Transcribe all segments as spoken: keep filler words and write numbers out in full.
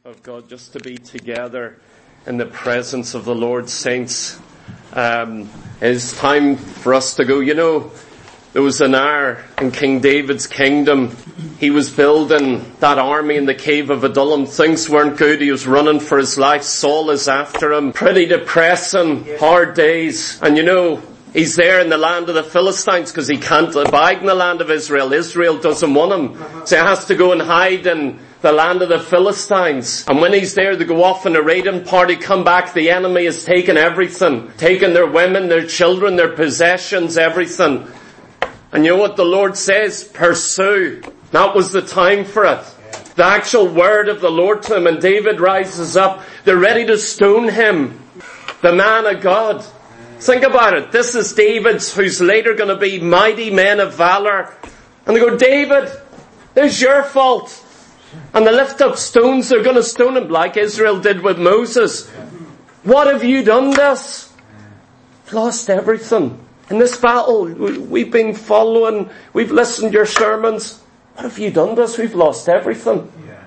of God, just to be together in the presence of the Lord, saints. Um, it's time for us to go. You know, there was an hour in King David's kingdom. He was building that army in the cave of Adullam. Things weren't good. He was running for his life. Saul is after him. Pretty depressing, hard days. And you know, he's there in the land of the Philistines because he can't abide in the land of Israel. Israel doesn't want him. So he has to go and hide in the land of the Philistines. And when he's there, they go off in a raiding party, come back, the enemy has taken everything. Taken their women, their children, their possessions, everything. And you know what the Lord says? Pursue. That was the time for it. The actual word of the Lord to him. And David rises up. They're ready to stone him. The man of God. Think about it. This is David's, who's later going to be mighty men of valor. And they go, David, there's your fault. And they lift up stones. They're going to stone him like Israel did with Moses. What have you done this? We've lost everything. In this battle, we've been following, we've listened to your sermons. What have you done this? We've lost everything. Yeah.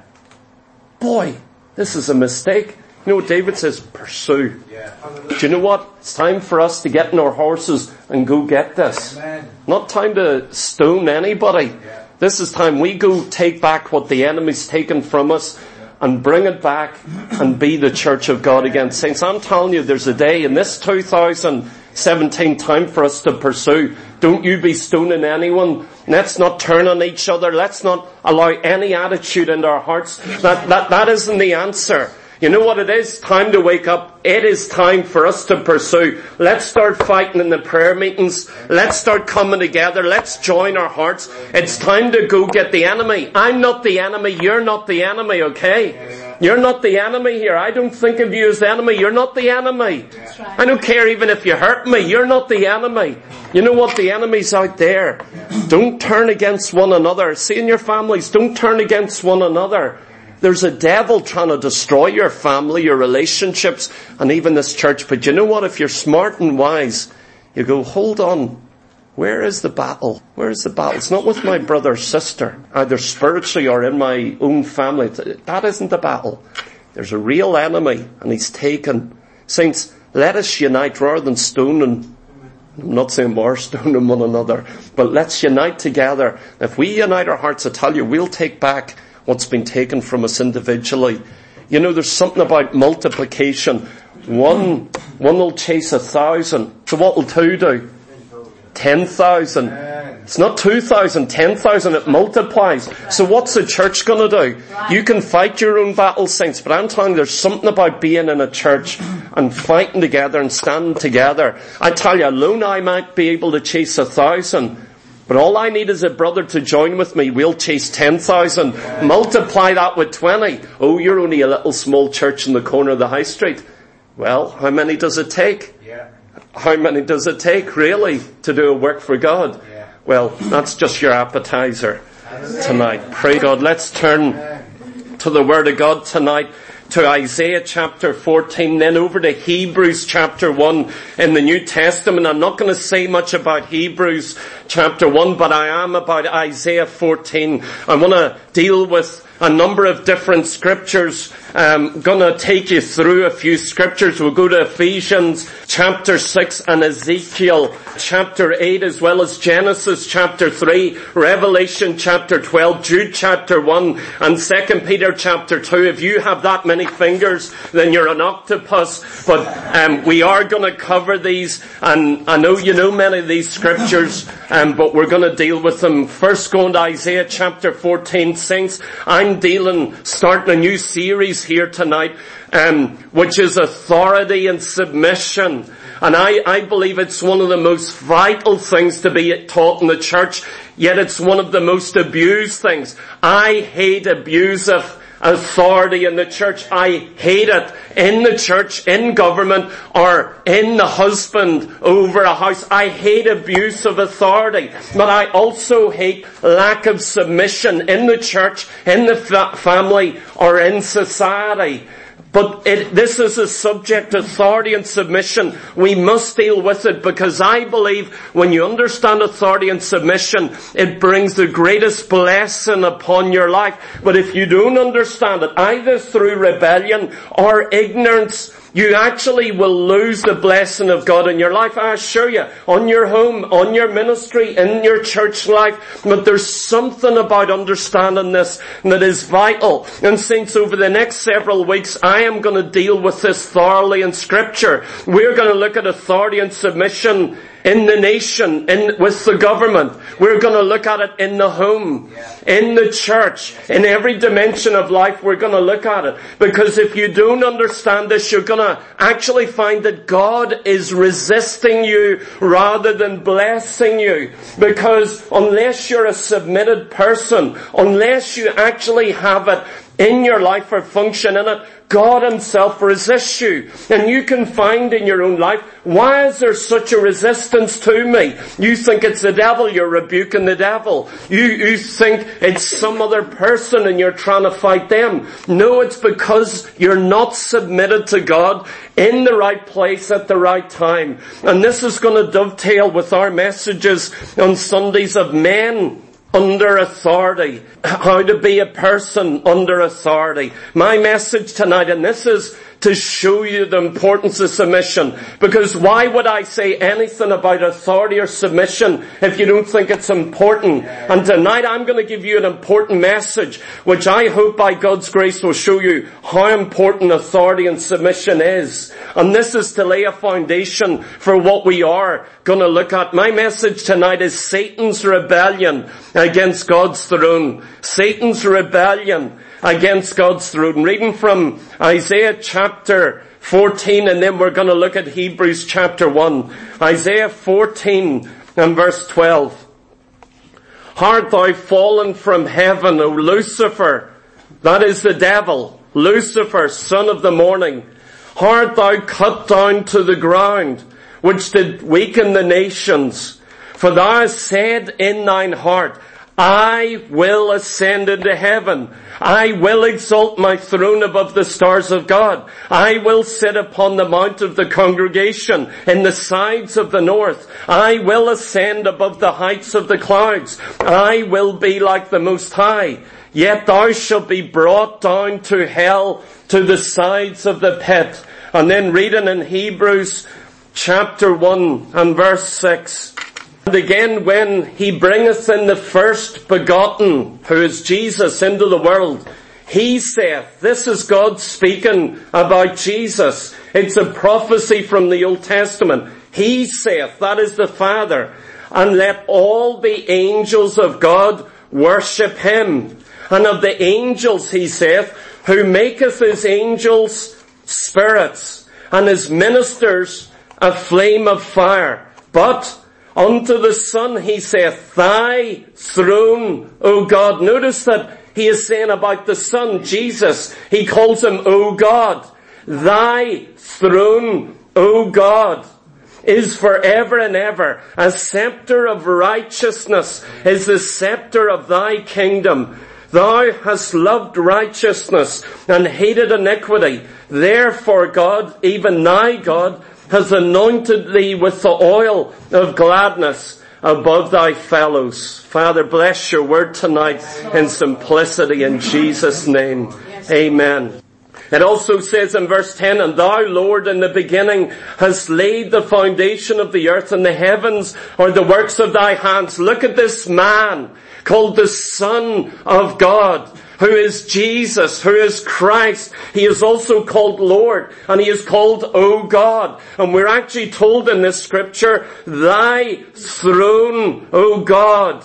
Boy, this is a mistake. You know what David says? Pursue. Yeah. Do you know what? It's time for us to get in our horses and go get this. Amen. Not time to stone anybody. Yeah. This is time we go take back what the enemy's taken from us and bring it back and be the church of God again. Saints, I'm telling you, there's a day in this two thousand seventeen time for us to pursue. Don't you be stoning anyone. Let's not turn on each other. Let's not allow any attitude in our hearts. That, that, that isn't the answer. You know what it is? Time to wake up. It is time for us to pursue. Let's start fighting in the prayer meetings. Let's start coming together. Let's join our hearts. It's time to go get the enemy. I'm not the enemy. You're not the enemy, okay? You're not the enemy here. I don't think of you as the enemy. You're not the enemy. I don't care even if you hurt me. You're not the enemy. You know what? The enemy's out there. Don't turn against one another. See in your families, don't turn against one another. There's a devil trying to destroy your family, your relationships, and even this church. But you know what? If you're smart and wise, you go, hold on. Where is the battle? Where is the battle? It's not with my brother or sister, either spiritually or in my own family. That isn't the battle. There's a real enemy, and he's taken. Saints, let us unite rather than stone and I'm not saying more stoning one another, but let's unite together. If we unite our hearts, I tell you, we'll take back what's been taken from us individually. You know, there's something about multiplication. One, one will chase a thousand. So what will two do? Ten thousand. It's not two thousand, ten thousand, it multiplies. So what's the church gonna do? You can fight your own battle, saints, but I'm telling you, there's something about being in a church and fighting together and standing together. I tell you, alone I might be able to chase a thousand. But all I need is a brother to join with me. We'll chase ten thousand. Multiply that with twenty. Oh, you're only a little small church in the corner of the high street. Well, how many does it take? Yeah. How many does it take, really, to do a work for God? Yeah. Well, that's just your appetizer tonight. Pray God. Let's turn to the Word of God tonight. To Isaiah chapter fourteen, then over to Hebrews chapter one in the New Testament. I'm not going to say much about Hebrews chapter one, but I am about Isaiah fourteen. I want to deal with a number of different scriptures. I'm going to take you through a few scriptures. We'll go to Ephesians chapter six and Ezekiel chapter eight, as well as Genesis chapter three, Revelation chapter twelve, Jude chapter one, and Second Peter chapter two. If you have that many fingers, then you're an octopus. But um, we are going to cover these, and I know you know many of these scriptures, um, but we're going to deal with them. First, going to Isaiah chapter fourteen, saints. I'm dealing, starting a new series here tonight, um, which is authority and submission. And I, I believe it's one of the most vital things to be taught in the church, yet it's one of the most abused things. I hate abusive authority in the church. I hate it in the church, in government, or in the husband over a house. I hate abuse of authority, but I also hate lack of submission in the church, in the fa- family, or in society. But it, this is a subject, authority and submission. We must deal with it, because I believe when you understand authority and submission, it brings the greatest blessing upon your life. But if you don't understand it, either through rebellion or ignorance, you actually will lose the blessing of God in your life. I assure you, on your home, on your ministry, in your church life. But there's something about understanding this that is vital. And since over the next several weeks, I am going to deal with this thoroughly in Scripture. We're going to look at authority and submission in the nation, in, with the government. We're going to look at it in the home, in the church, in every dimension of life. We're going to look at it. Because if you don't understand this, you're going to actually find that God is resisting you rather than blessing you. Because unless you're a submitted person, unless you actually have it in your life or function in it, God Himself resists you. And you can find in your own life, why is there such a resistance to me? You think it's the devil, you're rebuking the devil. You, you think it's some other person and you're trying to fight them. No, it's because you're not submitted to God in the right place at the right time. And this is going to dovetail with our messages on Sundays of men under authority. How to be a person under authority. My message tonight, and this is to show you the importance of submission. Because why would I say anything about authority or submission if you don't think it's important? And tonight I'm going to give you an important message, which I hope by God's grace will show you how important authority and submission is. And this is to lay a foundation for what we are going to look at. My message tonight is Satan's rebellion against God's throne. Satan's rebellion against God's throne. Reading from Isaiah chapter fourteen, and then we're going to look at Hebrews chapter one. Isaiah fourteen and verse twelve. Art thou fallen from heaven, O Lucifer? That is the devil. Lucifer, son of the morning. Art thou cut down to the ground, which did weaken the nations? For thou hast said in thine heart, I will ascend into heaven. I will exalt my throne above the stars of God. I will sit upon the mount of the congregation in the sides of the north. I will ascend above the heights of the clouds. I will be like the Most High. Yet thou shalt be brought down to hell, to the sides of the pit. And then reading in Hebrews chapter one and verse six. And again, when He bringeth in the first begotten, who is Jesus, into the world, He saith, this is God speaking about Jesus. It's a prophecy from the Old Testament. He saith, that is the Father, and let all the angels of God worship Him. And of the angels, He saith, who maketh His angels spirits, and His ministers a flame of fire. But unto the Son He saith, thy throne, O God. Notice that He is saying about the Son, Jesus, He calls Him, O God. Thy throne, O God, is forever and ever. A scepter of righteousness is the scepter of thy kingdom. Thou hast loved righteousness and hated iniquity. Therefore God, even thy God, has anointed thee with the oil of gladness above thy fellows. Father, bless your word tonight in simplicity in Jesus' name. Amen. It also says in verse ten, and thou, Lord, in the beginning hast laid the foundation of the earth, and the heavens are the works of thy hands. Look at this man called the Son of God, who is Jesus, who is Christ. He is also called Lord, and He is called, O God. And we're actually told in this scripture, thy throne, O God.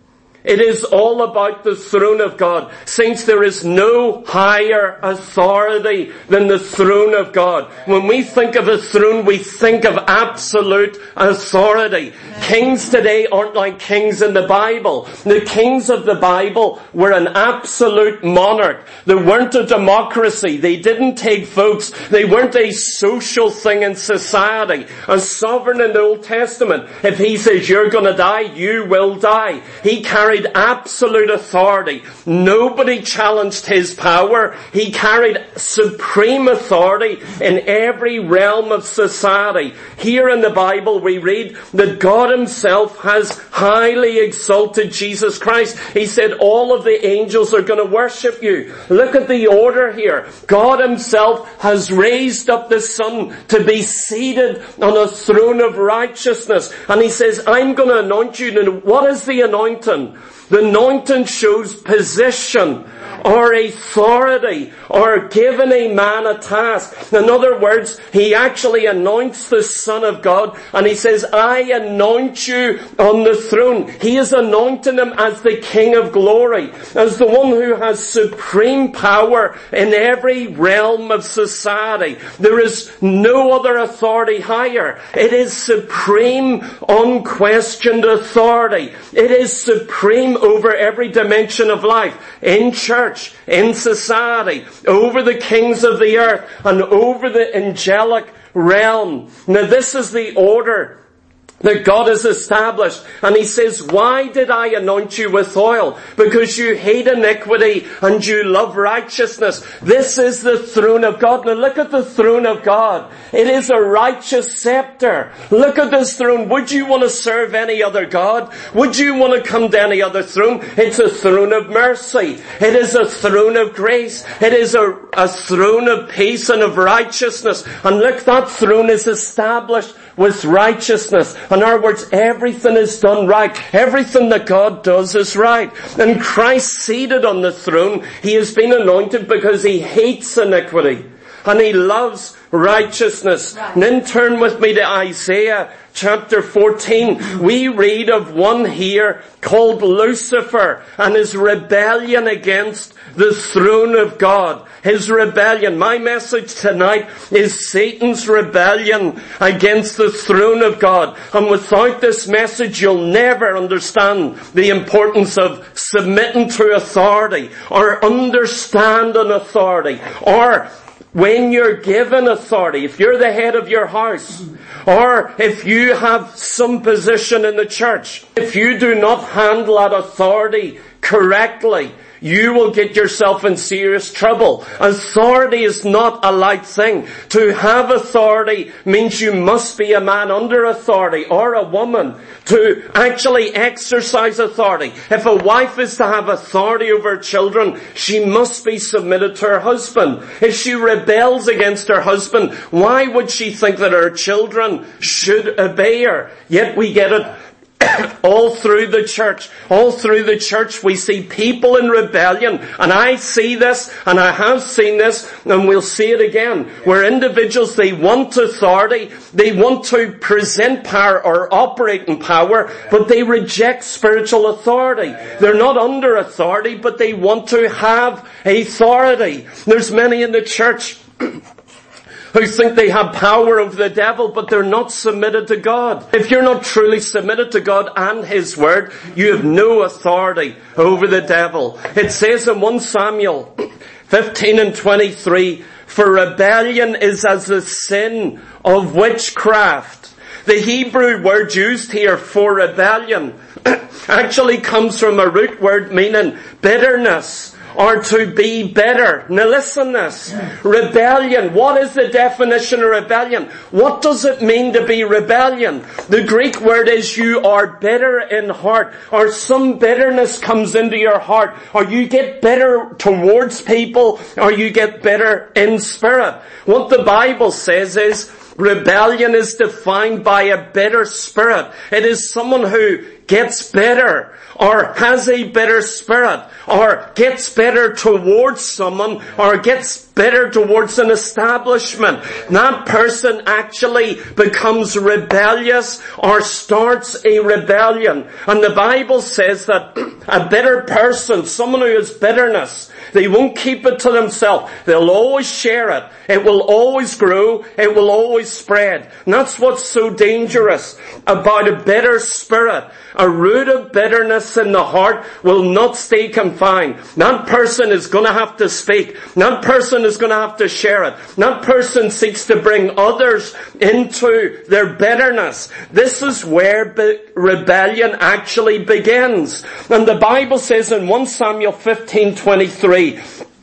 It is all about the throne of God. Saints, there is no higher authority than the throne of God. When we think of a throne, we think of absolute authority. Kings today aren't like kings in the Bible. The kings of the Bible were an absolute monarch. They weren't a democracy. They didn't take votes. They weren't a social thing in society. A sovereign in the Old Testament, if he says you're going to die, you will die. He carried carried absolute authority. Nobody challenged his power. He carried supreme authority in every realm of society. Here in the Bible we read that God himself has highly exalted Jesus Christ. He said all of the angels are going to worship you. Look at the order here. God himself has raised up the Son to be seated on a throne of righteousness. And he says, I'm going to anoint you. And what is the anointing? The anointing shows position or authority or giving a man a task. In other words, he actually anoints the Son of God and he says, I anoint you on the throne. He is anointing him as the King of glory, as the one who has supreme power in every realm of society. There is no other authority higher. It is supreme, unquestioned authority. It is supreme over every dimension of life, in church, in society, over the kings of the earth, and over the angelic realm. Now this is the order that God has established. And he says, why did I anoint you with oil? Because you hate iniquity and you love righteousness. This is the throne of God. Now look at the throne of God. It is a righteous scepter. Look at this throne. Would you want to serve any other God? Would you want to come to any other throne? It's a throne of mercy. It is a throne of grace. It is a, a throne of peace and of righteousness. And look, that throne is established with righteousness. In other words, everything is done right. Everything that God does is right. And Christ seated on the throne, he has been anointed because he hates iniquity and he loves righteousness. Right. And then turn with me to Isaiah chapter fourteen. We read of one here called Lucifer and his rebellion against the throne of God. His rebellion. My message tonight is Satan's rebellion against the throne of God. And without this message, you'll never understand the importance of submitting to authority or understanding authority, or when you're given authority, if you're the head of your house, or if you have some position in the church, if you do not handle that authority correctly, you will get yourself in serious trouble. Authority is not a light thing. To have authority means you must be a man under authority, or a woman to actually exercise authority. If a wife is to have authority over children, she must be submitted to her husband. If she rebels against her husband, why would she think that her children should obey her? Yet we get it all through the church. All through the church we see people in rebellion. And I see this, and I have seen this, and we'll see it again. Where individuals, they want authority, they want to present power or operate in power, but they reject spiritual authority. They're not under authority, but they want to have authority. There's many in the church who think they have power over the devil, but they're not submitted to God. If you're not truly submitted to God and his word, you have no authority over the devil. It says in First Samuel fifteen and twenty-three, for rebellion is as the sin of witchcraft. The Hebrew word used here for rebellion actually comes from a root word meaning bitterness, or to be bitter. Now listen this. Rebellion. What is the definition of rebellion? What does it mean to be rebellion? The Greek word is you are bitter in heart, or some bitterness comes into your heart, or you get bitter towards people, or you get bitter in spirit. What the Bible says is rebellion is defined by a bitter spirit. It is someone who gets bitter, or has a bitter spirit, or gets bitter towards someone, or gets bitter towards an establishment. That person actually becomes rebellious or starts a rebellion. And the Bible says that a bitter person, someone who has bitterness, They won't keep it to themselves. They'll always share it. It will always grow. It will always spread. And that's what's so dangerous about a bitter spirit. A root of bitterness in the heart will not stay confined. That person is going to have to speak. That person is going to have to share it. That person seeks to bring others into their bitterness. This is where be- rebellion actually begins. And the Bible says in First Samuel fifteen twenty-three,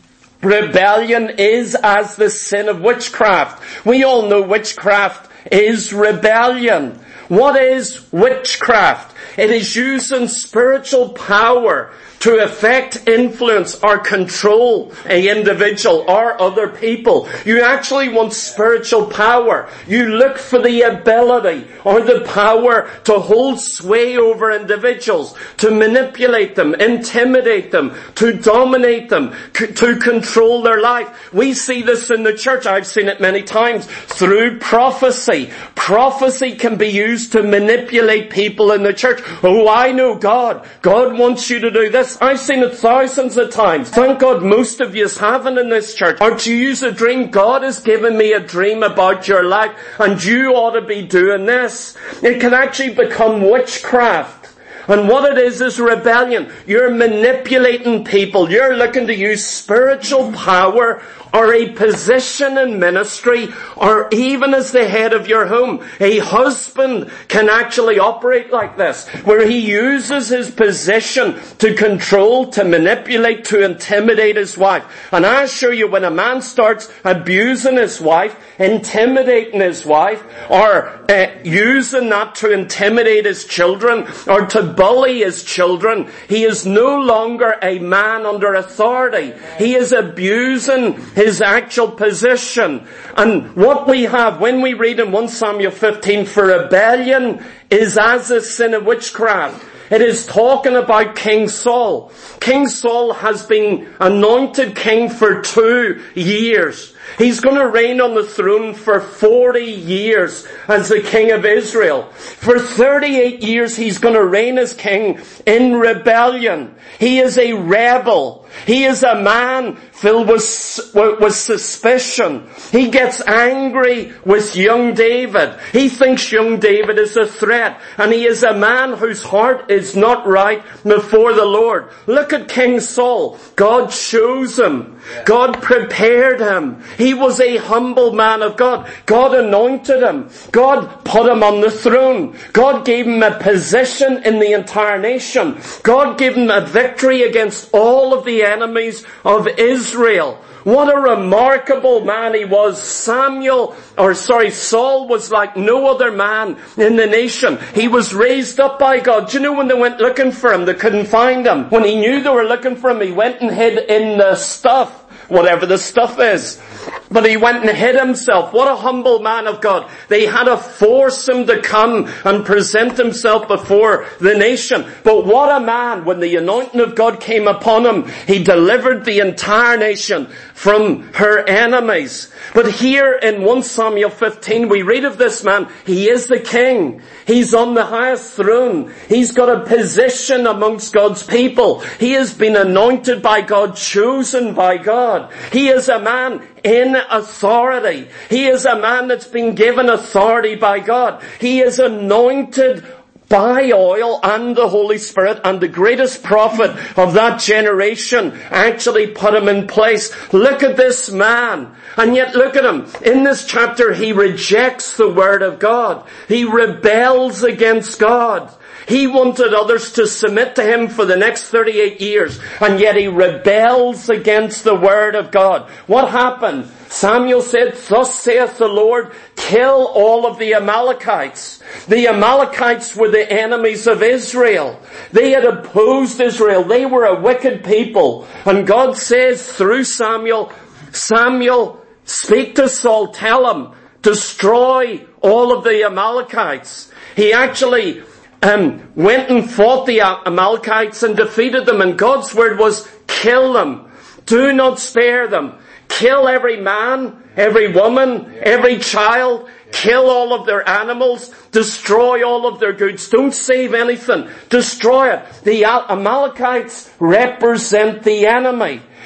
rebellion is as the sin of witchcraft. We all know witchcraft is rebellion. What is witchcraft? It is using spiritual power to affect, influence, or control an individual or other people. You actually want spiritual power. You look for the ability or the power to hold sway over individuals, to manipulate them, intimidate them, to dominate them, c- to control their life. We see this in the church. I've seen it many times through prophecy. Prophecy can be used to manipulate people in the church. Oh, I know God. God wants you to do this. I've seen it thousands of times. Thank God most of you haven't in this church. Or to use a dream, God has given me a dream about your life and you ought to be doing this. It can actually become witchcraft. And what it is is rebellion. You're manipulating people. You're looking to use spiritual power or a position in ministry, or even as the head of your home. A husband can actually operate like this, where he uses his position to control, to manipulate, to intimidate his wife. And I assure you, when a man starts abusing his wife, intimidating his wife, or uh, using that to intimidate his children, or to bully his children, he is no longer a man under authority. He is abusing his actual position. And what we have when we read in First Samuel fifteen, for rebellion is as a sin of witchcraft. It is talking about King Saul. King Saul has been anointed king for two years. He's going to reign on the throne for forty years as the king of Israel. For thirty-eight years he's going to reign as king in rebellion. He is a rebel. He is a man filled with, with suspicion. He gets angry with young David. He thinks young David is a threat. And he is a man whose heart is not right before the Lord. Look at King Saul. God chose him. God prepared him. He was a humble man of God. God anointed him. God put him on the throne. God gave him a position in the entire nation. God gave him a victory against all of the enemies of Israel. What a remarkable man he was. Samuel, or sorry, Saul was like no other man in the nation. He was raised up by God. Do you know when they went looking for him, they couldn't find him? When he knew they were looking for him, he went and hid in the stuff, whatever the stuff is. But he went and hid himself. What a humble man of God. They had to force him to come and present himself before the nation. But what a man. When the anointing of God came upon him, he delivered the entire nation from her enemies. But here in First Samuel fifteen, we read of this man. He is the king. He's on the highest throne. He's got a position amongst God's people. He has been anointed by God, chosen by God. He is a man in authority. He is a man that's been given authority by God. He is anointed by oil and the Holy Spirit, and the greatest prophet of that generation actually put him in place. Look at this man. And yet look at him. In this chapter, he rejects the word of God. He rebels against God. He wanted others to submit to him for the next thirty-eight years, and yet he rebels against the word of God. What happened? Samuel said, "Thus saith the Lord, kill all of the Amalekites." The Amalekites were the enemies of Israel. They had opposed Israel. They were a wicked people. And God says through Samuel, Samuel, speak to Saul, tell him, destroy all of the Amalekites. He actually um, went and fought the Amalekites and defeated them. And God's word was, kill them. Do not spare them. Kill every man, every woman, every child. Kill all of their animals. Destroy all of their goods. Don't save anything. Destroy it. The Amalekites represent the enemy.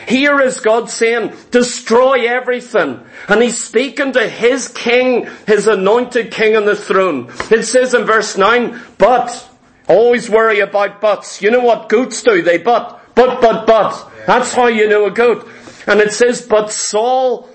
Here is God saying, destroy everything. And he's speaking to his king, his anointed king on the throne. It says in verse nine, but, always worry about buts. You know what goats do? They butt, but, but, but. That's how you know a goat. And it says, but Saul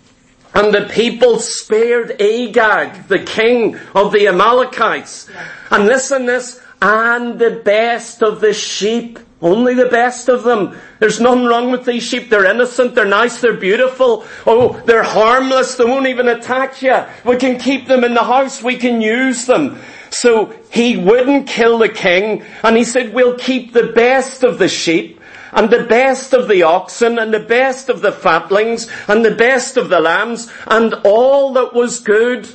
and the people spared Agag, the king of the Amalekites. And listen this, and the best of the sheep. Only the best of them. There's nothing wrong with these sheep. They're innocent, they're nice, they're beautiful. Oh, they're harmless, they won't even attack you. We can keep them in the house, we can use them. So he wouldn't kill the king, and he said, we'll keep the best of the sheep, and the best of the oxen, and the best of the fatlings, and the best of the lambs, and all that was good,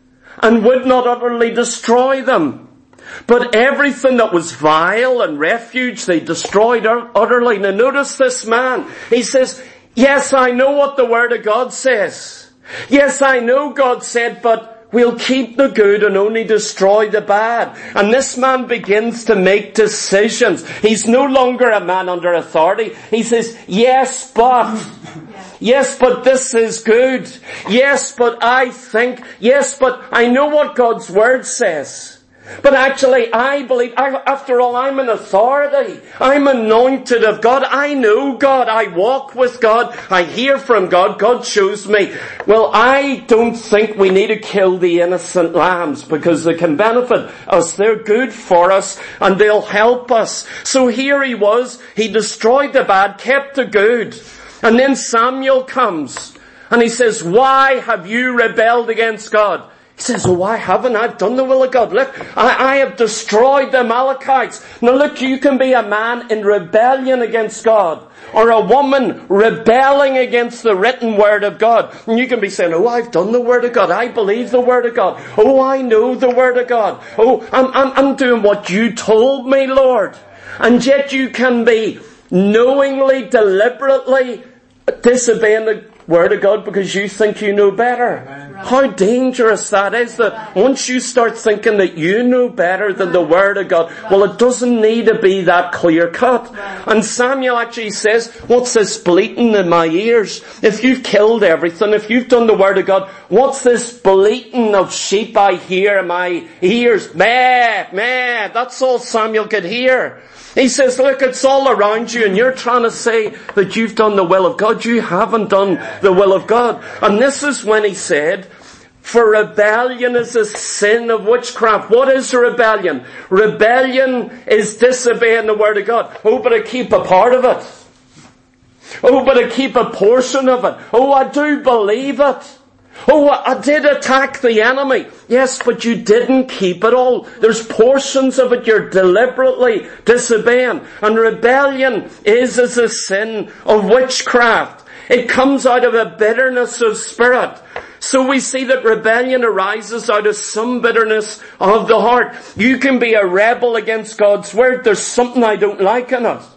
and would not utterly destroy them. But everything that was vile and refuge, they destroyed utterly. Now notice this man. He says, yes, I know what the Word of God says. Yes, I know God said, but we'll keep the good and only destroy the bad. And this man begins to make decisions. He's no longer a man under authority. He says, yes, but... Yes, but this is good. Yes, but I think. Yes, but I know what God's Word says. But actually, I believe, I, after all, I'm an authority. I'm anointed of God. I know God. I walk with God. I hear from God. God shows me. Well, I don't think we need to kill the innocent lambs because they can benefit us. They're good for us and they'll help us. So here he was. He destroyed the bad, kept the good. And then Samuel comes and he says, why have you rebelled against God? He says, oh, I haven't. I've done the will of God. Look, I, I have destroyed the Amalekites. Now look, you can be a man in rebellion against God, or a woman rebelling against the written Word of God. And you can be saying, oh, I've done the Word of God. I believe the Word of God. Oh, I know the Word of God. Oh, I'm, I'm, I'm doing what you told me, Lord. And yet you can be knowingly, deliberately disobeying the Word of God because you think you know better. Amen. How dangerous that is, that once you start thinking that you know better than the Word of God, well, it doesn't need to be that clear cut. And Samuel actually says, what's this bleating in my ears? If you've killed everything, if you've done the Word of God, what's this bleating of sheep I hear in my ears? Meh, meh, that's all Samuel could hear. He says, look, it's all around you and you're trying to say that you've done the will of God. You haven't done the will of God. And this is when he said, for rebellion is a sin of witchcraft. What is rebellion? Rebellion is disobeying the Word of God. Oh, but I keep a part of it. Oh, but I keep a portion of it. Oh, I do believe it. Oh, I did attack the enemy. Yes, but you didn't keep it all. There's portions of it you're deliberately disobeying. And rebellion is as a sin of witchcraft. It comes out of a bitterness of spirit. So we see that rebellion arises out of some bitterness of the heart. You can be a rebel against God's Word. There's something I don't like in it.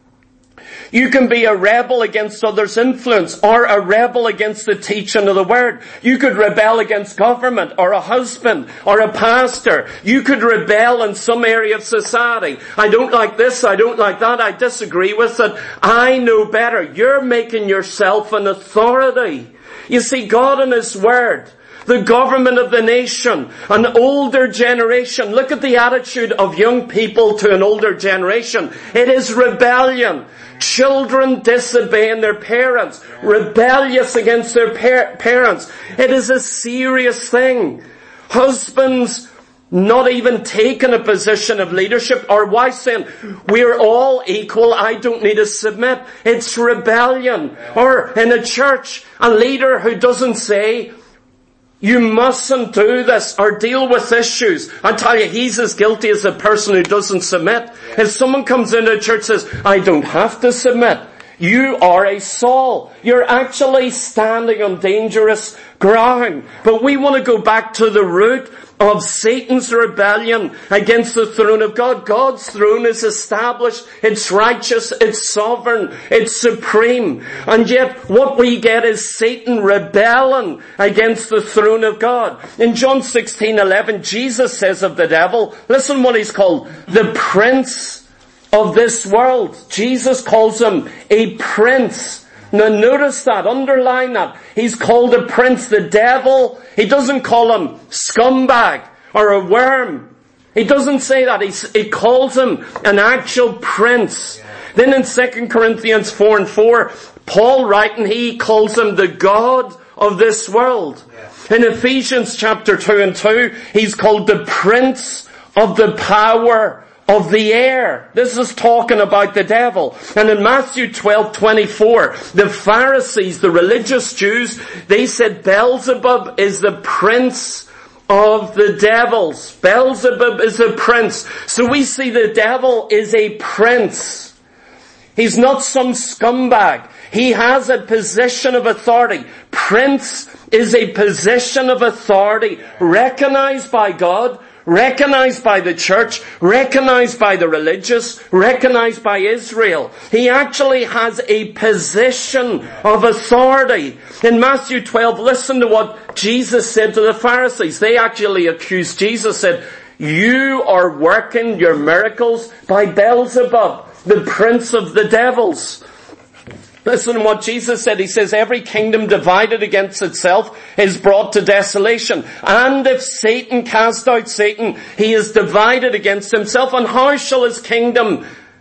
You can be a rebel against others' influence, or a rebel against the teaching of the Word. You could rebel against government, or a husband, or a pastor. You could rebel in some area of society. I don't like this, I don't like that, I disagree with it. I know better. You're making yourself an authority. You see, God and His Word, the government of the nation, an older generation. Look at the attitude of young people to an older generation. It is rebellion. Children disobeying their parents, rebellious against their par- parents. It is a serious thing. Husbands not even taking a position of leadership, or wives saying, we're all equal, I don't need to submit. It's rebellion. Or in a church, a leader who doesn't say, you mustn't do this or deal with issues. I tell you, he's as guilty as a person who doesn't submit. If someone comes into a church and says, I don't have to submit, you are a Saul. You're actually standing on dangerous ground. But we want to go back to the root of Satan's rebellion against the throne of God. God's throne is established, it's righteous, it's sovereign, it's supreme. And yet what we get is Satan rebelling against the throne of God. In John sixteen eleven, Jesus says of the devil, listen what he's called, the prince of this world. Jesus calls him a prince. Now notice that, underline that. He's called a prince. The devil, he doesn't call him scumbag or a worm. He doesn't say that. He, he calls him an actual prince. Then in Second Corinthians four and four, Paul writing, he calls him the God of this world. In Ephesians chapter two and two, he's called the prince of the power of the air. This is talking about the devil. And in Matthew twelve twenty-four, the Pharisees, the religious Jews, they said Beelzebub is the prince of the devils. Beelzebub is a prince. So we see the devil is a prince. He's not some scumbag. He has a position of authority. Prince is a position of authority recognized by God, recognized by the church, recognized by the religious, recognized by Israel. He actually has a position of authority. In Matthew twelve, listen to what Jesus said to the Pharisees. They actually accused Jesus, said, "You are working your miracles by Beelzebub, the prince of the devils." Listen to what Jesus said. He says, every kingdom divided against itself is brought to desolation. And if Satan cast out Satan, he is divided against himself. And how shall his kingdom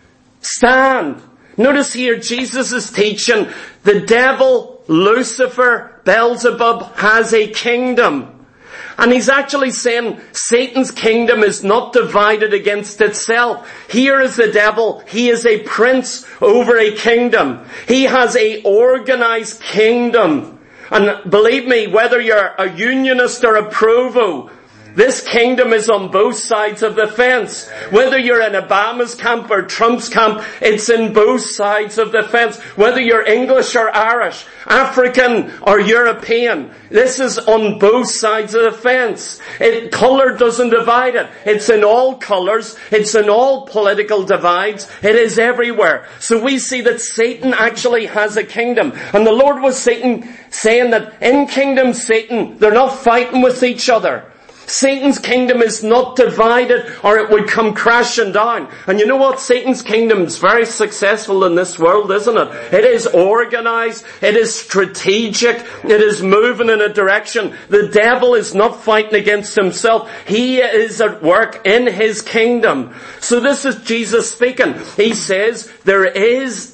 stand? Notice here, Jesus is teaching the devil, Lucifer, Beelzebub, has a kingdom. And he's actually saying Satan's kingdom is not divided against itself. Here is the devil. He is a prince over a kingdom. He has a organized kingdom. And believe me, whether you're a unionist or a provo, this kingdom is on both sides of the fence. Whether you're in Obama's camp or Trump's camp, it's in both sides of the fence. Whether you're English or Irish, African or European, this is on both sides of the fence. It, color doesn't divide it. It's in all colors. It's in all political divides. It is everywhere. So we see that Satan actually has a kingdom. And the Lord was Satan saying that in Kingdom Satan, they're not fighting with each other. Satan's kingdom is not divided or it would come crashing down. And you know what? Satan's kingdom is very successful in this world, isn't it? It is organized. It is strategic. It is moving in a direction. The devil is not fighting against himself. He is at work in his kingdom. So this is Jesus speaking. He says there is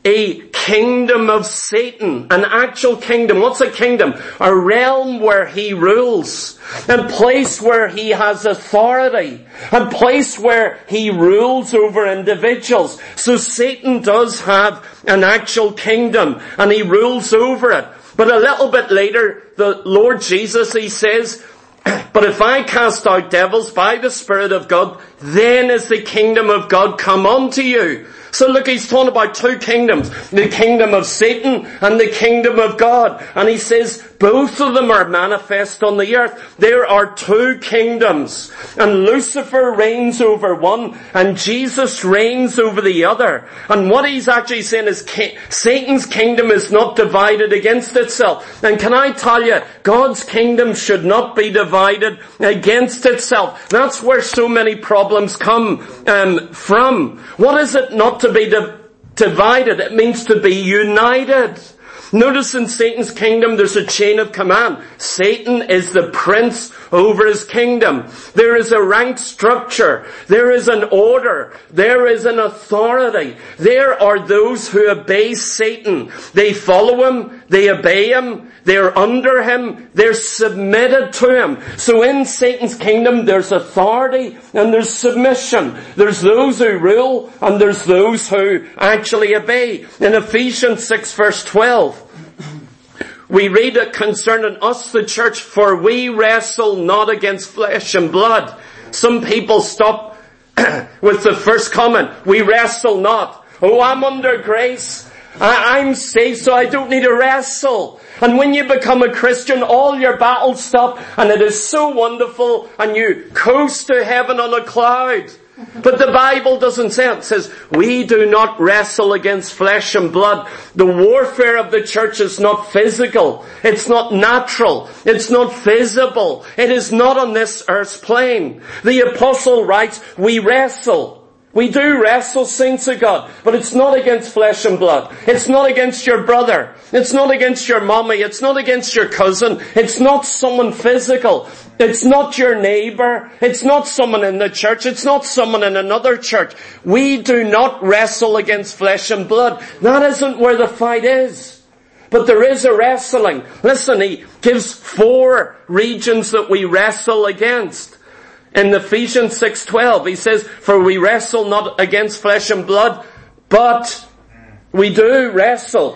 a kingdom of Satan, an actual kingdom. What's a kingdom? A realm where he rules, a place where he has authority, a place where he rules over individuals. So Satan does have an actual kingdom and he rules over it. But a little bit later, the Lord Jesus, he says, but if I cast out devils by the Spirit of God, then is the kingdom of God come unto you. So look, he's talking about two kingdoms. The kingdom of Satan and the kingdom of God. And he says both of them are manifest on the earth. There are two kingdoms. And Lucifer reigns over one and Jesus reigns over the other. And what he's actually saying is ki- Satan's kingdom is not divided against itself. And can I tell you, God's kingdom should not be divided against itself. That's where so many problems come um, from. What is it not to be di- divided? It means to be united. Notice in Satan's kingdom there's a chain of command. Satan is the prince over his kingdom. There is a rank structure. There is an order. There is an authority. There are those who obey Satan. They follow him. They obey him. They're under him. They're submitted to him. So in Satan's kingdom there's authority and there's submission. There's those who rule and there's those who actually obey. In Ephesians six verse twelve, we read it concerning us, the church, for we wrestle not against flesh and blood. Some people stop with the first comment, we wrestle not. Oh, I'm under grace. I, I'm saved, so I don't need to wrestle. And when you become a Christian, all your battles stop, and it is so wonderful, and you coast to heaven on a cloud. But the Bible doesn't say it. It says, we do not wrestle against flesh and blood. The warfare of the church is not physical. It's not natural. It's not visible. It is not on this earth's plane. The apostle writes, we wrestle. We do wrestle, saints of God, but it's not against flesh and blood. It's not against your brother. It's not against your mommy. It's not against your cousin. It's not someone physical. It's not your neighbor. It's not someone in the church. It's not someone in another church. We do not wrestle against flesh and blood. That isn't where the fight is. But there is a wrestling. Listen, he gives four regions that we wrestle against. In Ephesians six twelve, he says, for we wrestle not against flesh and blood, but we do wrestle.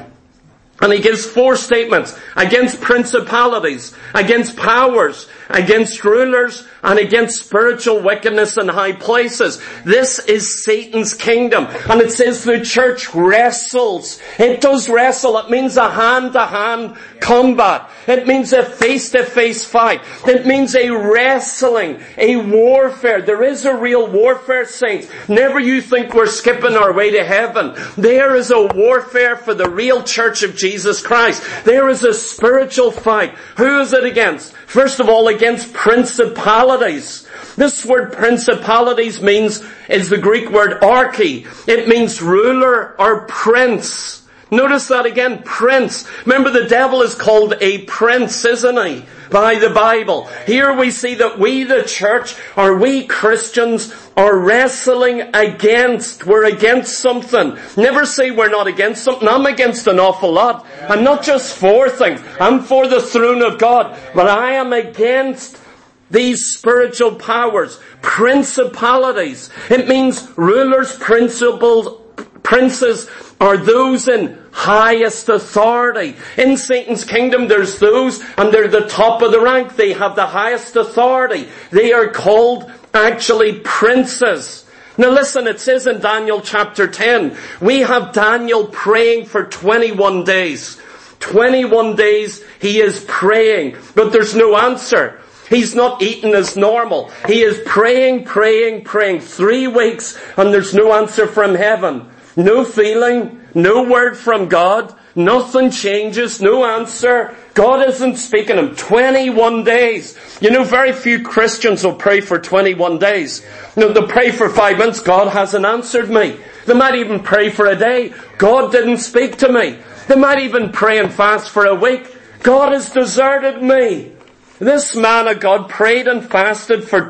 And he gives four statements. Against principalities, against powers, against rulers, and against spiritual wickedness in high places. This is Satan's kingdom. And it says the church wrestles. It does wrestle. It means a hand-to-hand combat. It means a face-to-face fight. It means a wrestling, a warfare. There is a real warfare, saints. Never you think we're skipping our way to heaven. There is a warfare for the real church of Jesus Christ. There is a spiritual fight. Who is it against? First of all, against principalities. This word principalities means, is the Greek word archi. It means ruler or prince. Notice that again, prince. Remember, the devil is called a prince, isn't he? By the Bible. Here we see that we, the church, or we Christians, are wrestling against. We're against something. Never say we're not against something. I'm against an awful lot. I'm not just for things. I'm for the throne of God. But I am against these spiritual powers, principalities. It means rulers, principles, princes are those in highest authority. In Satan's kingdom there's those, and they're the top of the rank. They have the highest authority. They are called actually princes. Now listen, it says in Daniel chapter ten, we have Daniel praying for twenty-one days. twenty-one days he is praying, but there's no answer. He's not eating as normal. He is praying, praying, praying. Three weeks, and there's no answer from heaven. No feeling, no word from God, nothing changes, no answer. God isn't speaking to him. twenty-one days. You know, very few Christians will pray for twenty-one days. You know, they'll pray for five minutes. God hasn't answered me. They might even pray for a day. God didn't speak to me. They might even pray and fast for a week. God has deserted me. This man of God prayed and fasted for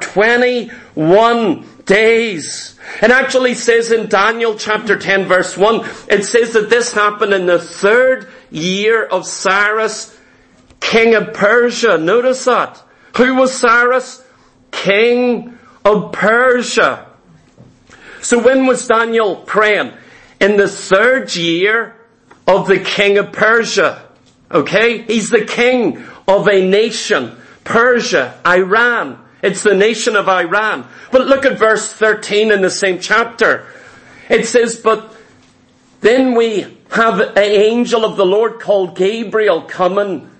twenty-one days. It actually says in Daniel chapter ten verse one, it says that this happened in the third year of Cyrus, king of Persia. Notice that. Who was Cyrus? King of Persia. So when was Daniel praying? In the third year of the king of Persia. Okay? He's the king of a nation. Persia, Iran. It's the nation of Iran. But look at verse thirteen in the same chapter. It says, but then we have an angel of the Lord called Gabriel coming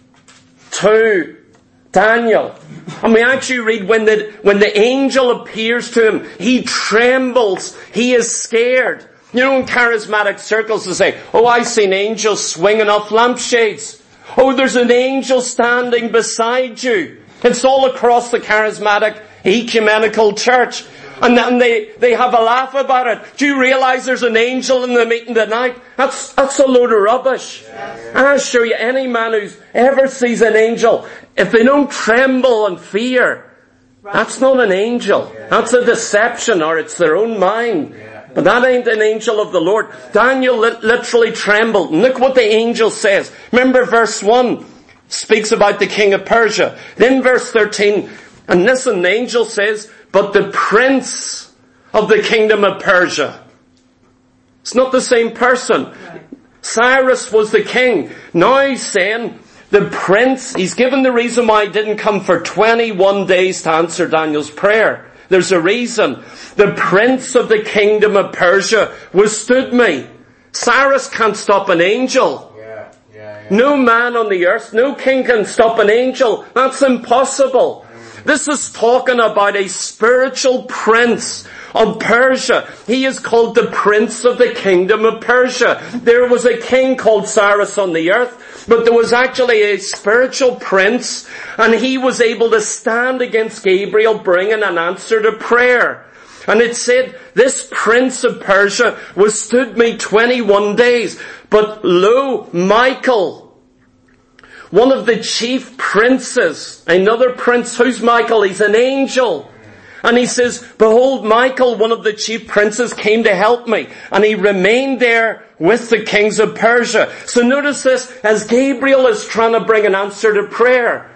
to Daniel. And we actually read when the, when the angel appears to him, he trembles. He is scared. You know, in charismatic circles they say, oh, I've seen angels swinging off lampshades. Oh, there's an angel standing beside you. It's all across the charismatic ecumenical church. And then they, they have a laugh about it. Do you realize there's an angel in the meeting tonight? That's, that's a load of rubbish. Yes. I assure you, any man who ever sees an angel, if they don't tremble and fear, that's not an angel. That's a deception, or it's their own mind. But that ain't an angel of the Lord. Daniel li- literally trembled. And look what the angel says. Remember verse one speaks about the king of Persia. Then verse thirteen, and listen, the angel says, but the prince of the kingdom of Persia. It's not the same person. Cyrus was the king. Now he's saying the prince, he's given the reason why he didn't come for twenty-one days to answer Daniel's prayer. There's a reason. The prince of the kingdom of Persia withstood me. Cyrus can't stop an angel. Yeah, yeah, yeah. No man on the earth, no king can stop an angel. That's impossible. Mm. This is talking about a spiritual prince of Persia. He is called the prince of the kingdom of Persia. There was a king called Cyrus on the earth, but there was actually a spiritual prince, and he was able to stand against Gabriel bringing an answer to prayer. And it said, this prince of Persia withstood me twenty-one days. But lo, Michael, one of the chief princes, another prince, who's Michael? He's an angel. And he says, behold, Michael, one of the chief princes, came to help me. And he remained there with the kings of Persia. So notice this, as Gabriel is trying to bring an answer to prayer,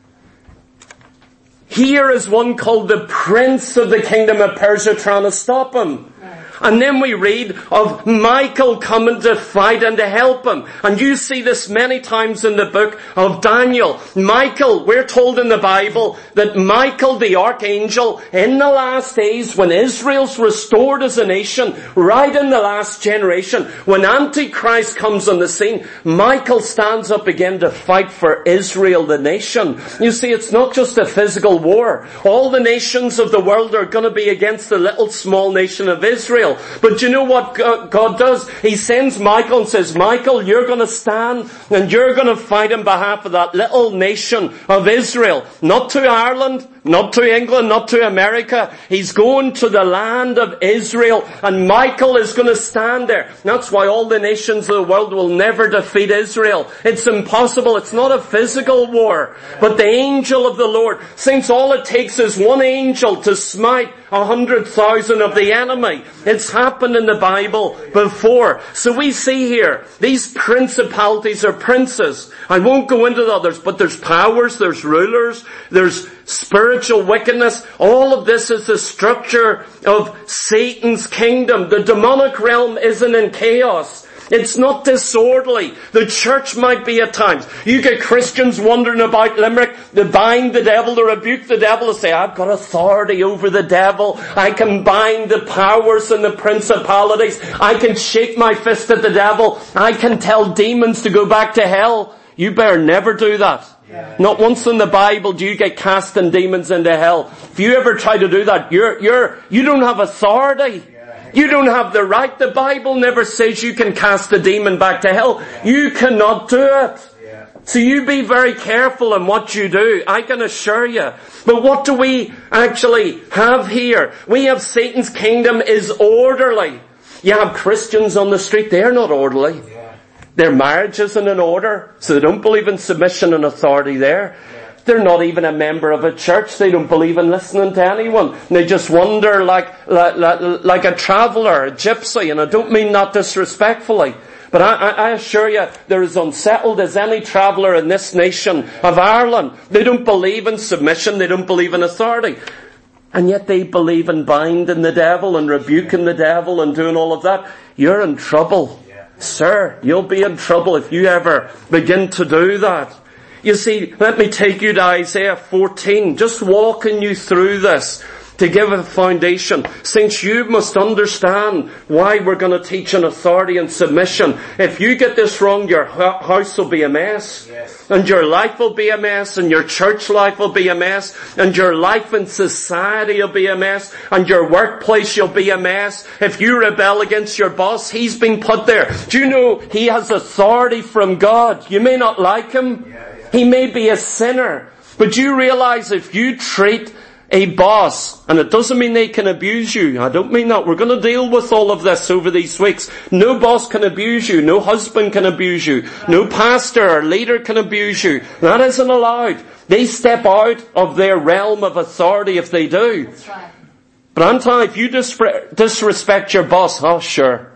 here is one called the prince of the kingdom of Persia trying to stop him. And then we read of Michael coming to fight and to help him. And you see this many times in the book of Daniel. Michael, we're told in the Bible that Michael the archangel, in the last days when Israel's restored as a nation, right in the last generation, when Antichrist comes on the scene, Michael stands up again to fight for Israel, the nation. You see, it's not just a physical war. All the nations of the world are going to be against the little small nation of Israel. But you know what God does? He sends Michael and says, Michael, you're going to stand and you're going to fight on behalf of that little nation of Israel. Not to Ireland, not to England, not to America. He's going to the land of Israel, and Michael is going to stand there. That's why all the nations of the world will never defeat Israel. It's impossible. It's not a physical war. But the angel of the Lord, since all it takes is one angel to smite a hundred thousand of the enemy. It's happened in the Bible before. So we see here, these principalities are princes. I won't go into the others, but there's powers, there's rulers, there's spiritual wickedness. All of this is the structure of Satan's kingdom. The demonic realm isn't in chaos. It's not disorderly. The church might be at times. You get Christians wandering about Limerick, they bind the devil, they rebuke the devil, they say, I've got authority over the devil. I can bind the powers and the principalities. I can shake my fist at the devil. I can tell demons to go back to hell. You better never do that. Yeah. Not once in the Bible do you get casting demons into hell. If you ever try to do that, you're, you're, you don't have authority. You don't have the right. The Bible never says you can cast a demon back to hell. You cannot do it. So you be very careful in what you do, I can assure you. But what do we actually have here? We have Satan's kingdom is orderly. You have Christians on the street, they're not orderly. Their marriage isn't in order, so they don't believe in submission and authority there. They're not even a member of a church. They don't believe in listening to anyone. They just wander like, like, like, like a traveller, a gypsy. And I don't mean that disrespectfully. But I, I assure you, they're as unsettled as any traveller in this nation of Ireland. They don't believe in submission. They don't believe in authority. And yet they believe in binding the devil and rebuking the devil and doing all of that. You're in trouble. Sir, you'll be in trouble if you ever begin to do that. You see, let me take you to Isaiah fourteen, just walking you through this to give a foundation, since you must understand why we're going to teach on authority and submission. If you get this wrong, your house will be a mess. Yes. And your life will be a mess, and your church life will be a mess, and your life in society will be a mess, and your workplace will be a mess. If you rebel against your boss, he's been put there. Do you know he has authority from God? You may not like him. Yeah, yeah. He may be a sinner. But you realize if you treat a boss, and it doesn't mean they can abuse you. I don't mean that. We're going to deal with all of this over these weeks. No boss can abuse you. No husband can abuse you. No pastor or leader can abuse you. That isn't allowed. They step out of their realm of authority if they do. That's right. But I'm telling you, if you disre- disrespect your boss, oh sure,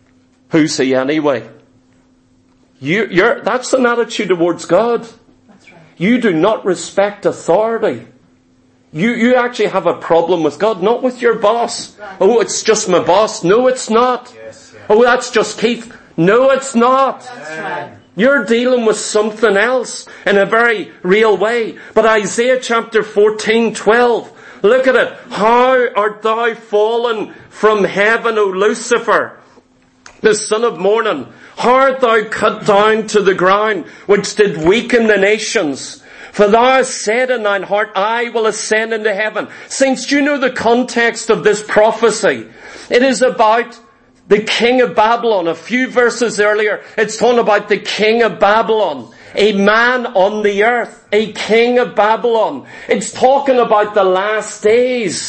who's he anyway? You, you're, that's an attitude towards God. That's right. You do not respect authority. You, you actually have a problem with God, not with your boss. Right. Oh, it's just my boss. No, it's not. Yes, yeah. Oh, that's just Keith. No, it's not. That's right. You're dealing with something else in a very real way. But Isaiah chapter fourteen, twelve, look at it. How art thou fallen from heaven, O Lucifer, the son of morning? How art thou cut down to the ground, which did weaken the nations? For thou hast said in thine heart, I will ascend into heaven. Saints, do you know the context of this prophecy? It is about the king of Babylon. A few verses earlier, it's talking about the king of Babylon. A man on the earth. A king of Babylon. It's talking about the last days.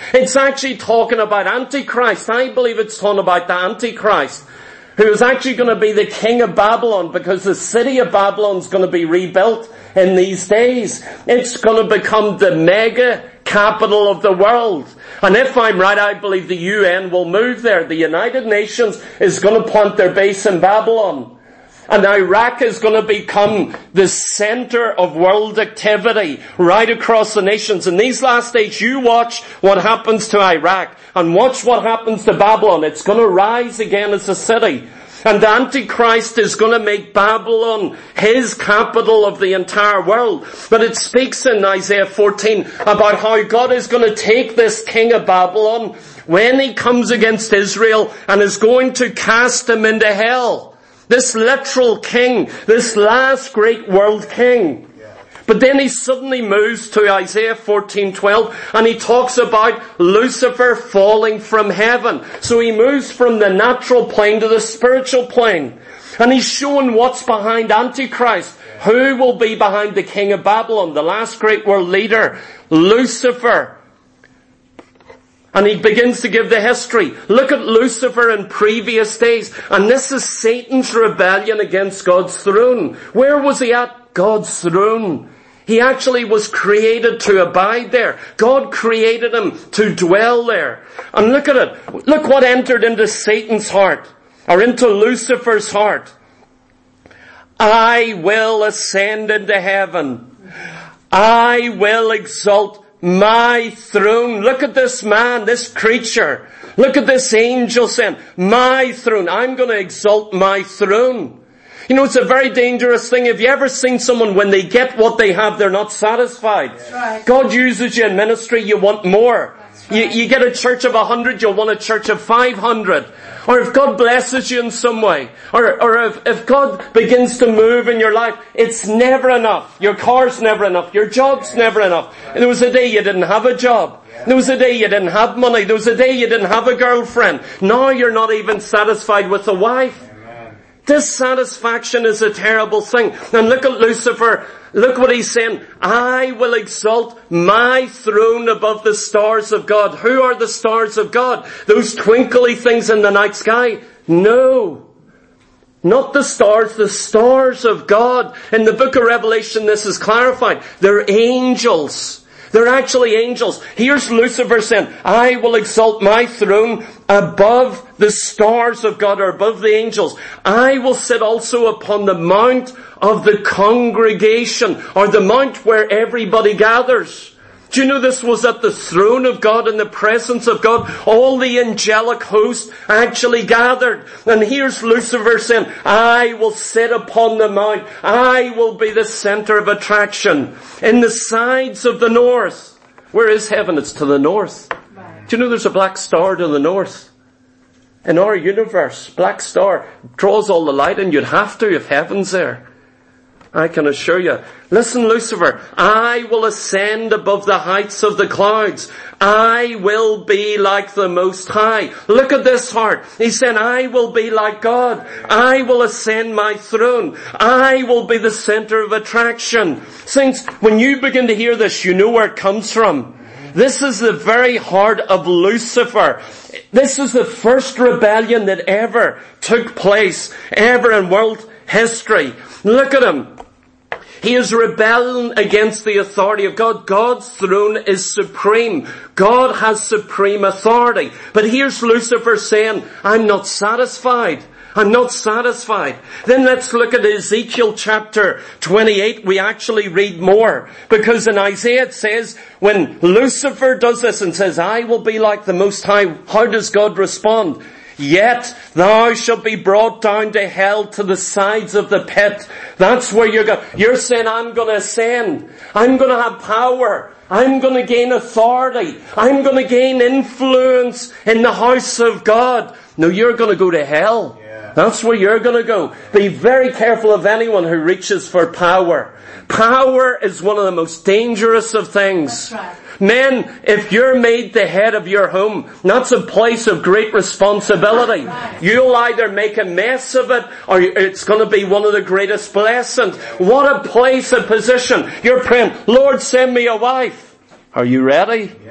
It's actually talking about Antichrist. I believe it's talking about the Antichrist, who is actually going to be the king of Babylon, because the city of Babylon is going to be rebuilt in these days. It's going to become the mega capital of the world. And if I'm right, I believe the U N will move there. The United Nations is going to plant their base in Babylon. And Iraq is going to become the center of world activity right across the nations. In these last days, you watch what happens to Iraq and watch what happens to Babylon. It's going to rise again as a city. And the Antichrist is going to make Babylon his capital of the entire world. But it speaks in Isaiah fourteen about how God is going to take this king of Babylon when he comes against Israel and is going to cast him into hell. This literal king, this last great world king. But then he suddenly moves to Isaiah fourteen twelve and he talks about Lucifer falling from heaven. So he moves from the natural plane to the spiritual plane. And he's showing what's behind Antichrist. Who will be behind the king of Babylon, the last great world leader, Lucifer. And he begins to give the history. Look at Lucifer in previous days. And this is Satan's rebellion against God's throne. Where was he at? God's throne. He actually was created to abide there. God created him to dwell there. And look at it. Look what entered into Satan's heart, or into Lucifer's heart. I will ascend into heaven. I will exalt my throne. Look at this man, this creature. Look at this angel saying, my throne. I'm going to exalt my throne. You know, it's a very dangerous thing. Have you ever seen someone, when they get what they have, they're not satisfied? Right. God uses you in ministry, you want more. Right. You, you get a church of a hundred, you'll want a church of five hundred. Or if God blesses you in some way, or, or if, if God begins to move in your life, it's never enough. Your car's never enough. Your job's never enough. There was a day you didn't have a job. There was a day you didn't have money. There was a day you didn't have a girlfriend. Now you're not even satisfied with a wife. Dissatisfaction is a terrible thing. And look at Lucifer. Look what he's saying. I will exalt my throne above the stars of God. Who are the stars of God? Those twinkly things in the night sky? No. Not the stars, the stars of God. In the book of Revelation, this is clarified. They're angels. They're actually angels. Here's Lucifer saying, I will exalt my throne above the stars of God, or above the angels. I will sit also upon the mount of the congregation, or the mount where everybody gathers. Do you know this was at the throne of God, in the presence of God? All the angelic host actually gathered. And here's Lucifer saying, I will sit upon the mount. I will be the center of attraction. In the sides of the north. Where is heaven? It's to the north. Right. Do you know there's a black star to the north? In our universe, black star draws all the light, and you'd have to if heaven's there. I can assure you. Listen, Lucifer, I will ascend above the heights of the clouds. I will be like the Most High. Look at this heart. He's saying, I will be like God. I will ascend my throne. I will be the center of attraction. Saints, when you begin to hear this, you know where it comes from. This is the very heart of Lucifer. This is the first rebellion that ever took place, ever in world history. Look at him. He is rebelling against the authority of God. God's throne is supreme. God has supreme authority. But here's Lucifer saying, I'm not satisfied. I'm not satisfied. Then let's look at Ezekiel chapter twenty-eight. We actually read more. Because in Isaiah it says, when Lucifer does this and says, I will be like the Most High, how does God respond? Yet thou shalt be brought down to hell, to the sides of the pit. That's where you're going. You're saying, I'm going to ascend. I'm going to have power. I'm going to gain authority. I'm going to gain influence in the house of God. No, you're going to go to hell. Yeah. That's where you're going to go. Be very careful of anyone who reaches for power. Power is one of the most dangerous of things. That's right. Men, if you're made the head of your home, that's a place of great responsibility. You'll either make a mess of it, or it's going to be one of the greatest blessings. What a place, a position. You're praying, Lord, send me a wife. Are you ready? Right.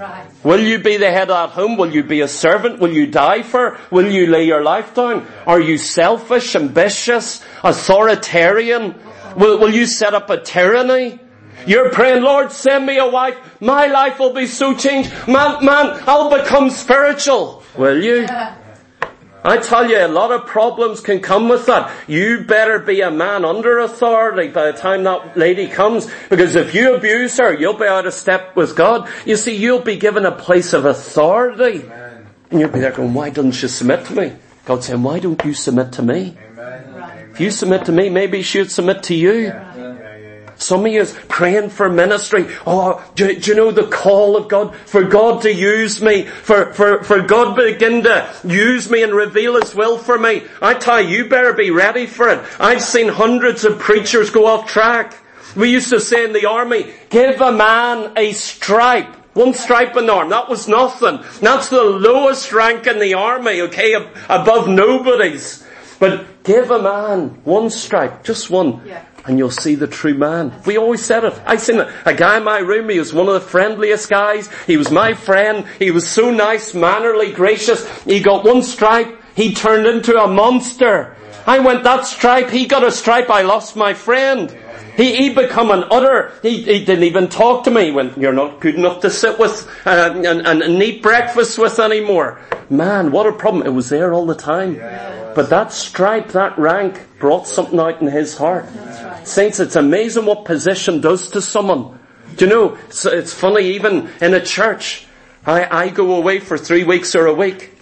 Right. Will you be the head of that home? Will you be a servant? Will you die for? Will you lay your life down? Are you selfish, ambitious, authoritarian? Will, will you set up a tyranny? You're praying, Lord, send me a wife. My life will be so changed. Man, man, I'll become spiritual. Will you? I tell you, a lot of problems can come with that. You better be a man under authority by the time that lady comes, because if you abuse her, you'll be out of step with God. You see, you'll be given a place of authority. Amen. And you'll be there going, why doesn't she submit to me? God's saying, why don't you submit to me? Amen. Right. If you submit to me, maybe she should submit to you. Yeah. Some of you is praying for ministry. Oh, do, do you know the call of God? For God to use me. For, for, for God to begin to use me and reveal His will for me. I tell you, you better be ready for it. I've seen hundreds of preachers go off track. We used to say in the army, give a man a stripe. One stripe in the arm. That was nothing. That's the lowest rank in the army, okay? Above nobody's. But give a man one stripe. Just one. Yeah. And you'll see the true man. We always said it. I seen a, a guy in my room. He was one of the friendliest guys. He was my friend. He was so nice, mannerly, gracious. He got one stripe. He turned into a monster. I went that stripe. He got a stripe. I lost my friend. He, he become an utter, he, he didn't even talk to me when you're not good enough to sit with uh, and, and, and eat breakfast with anymore. Man, what a problem. It was there all the time. Yeah, but that stripe, that rank brought something out in his heart. Right. Saints, it's amazing what position does to someone. Do you know, it's, it's funny, even in a church, I, I go away for three weeks or a week.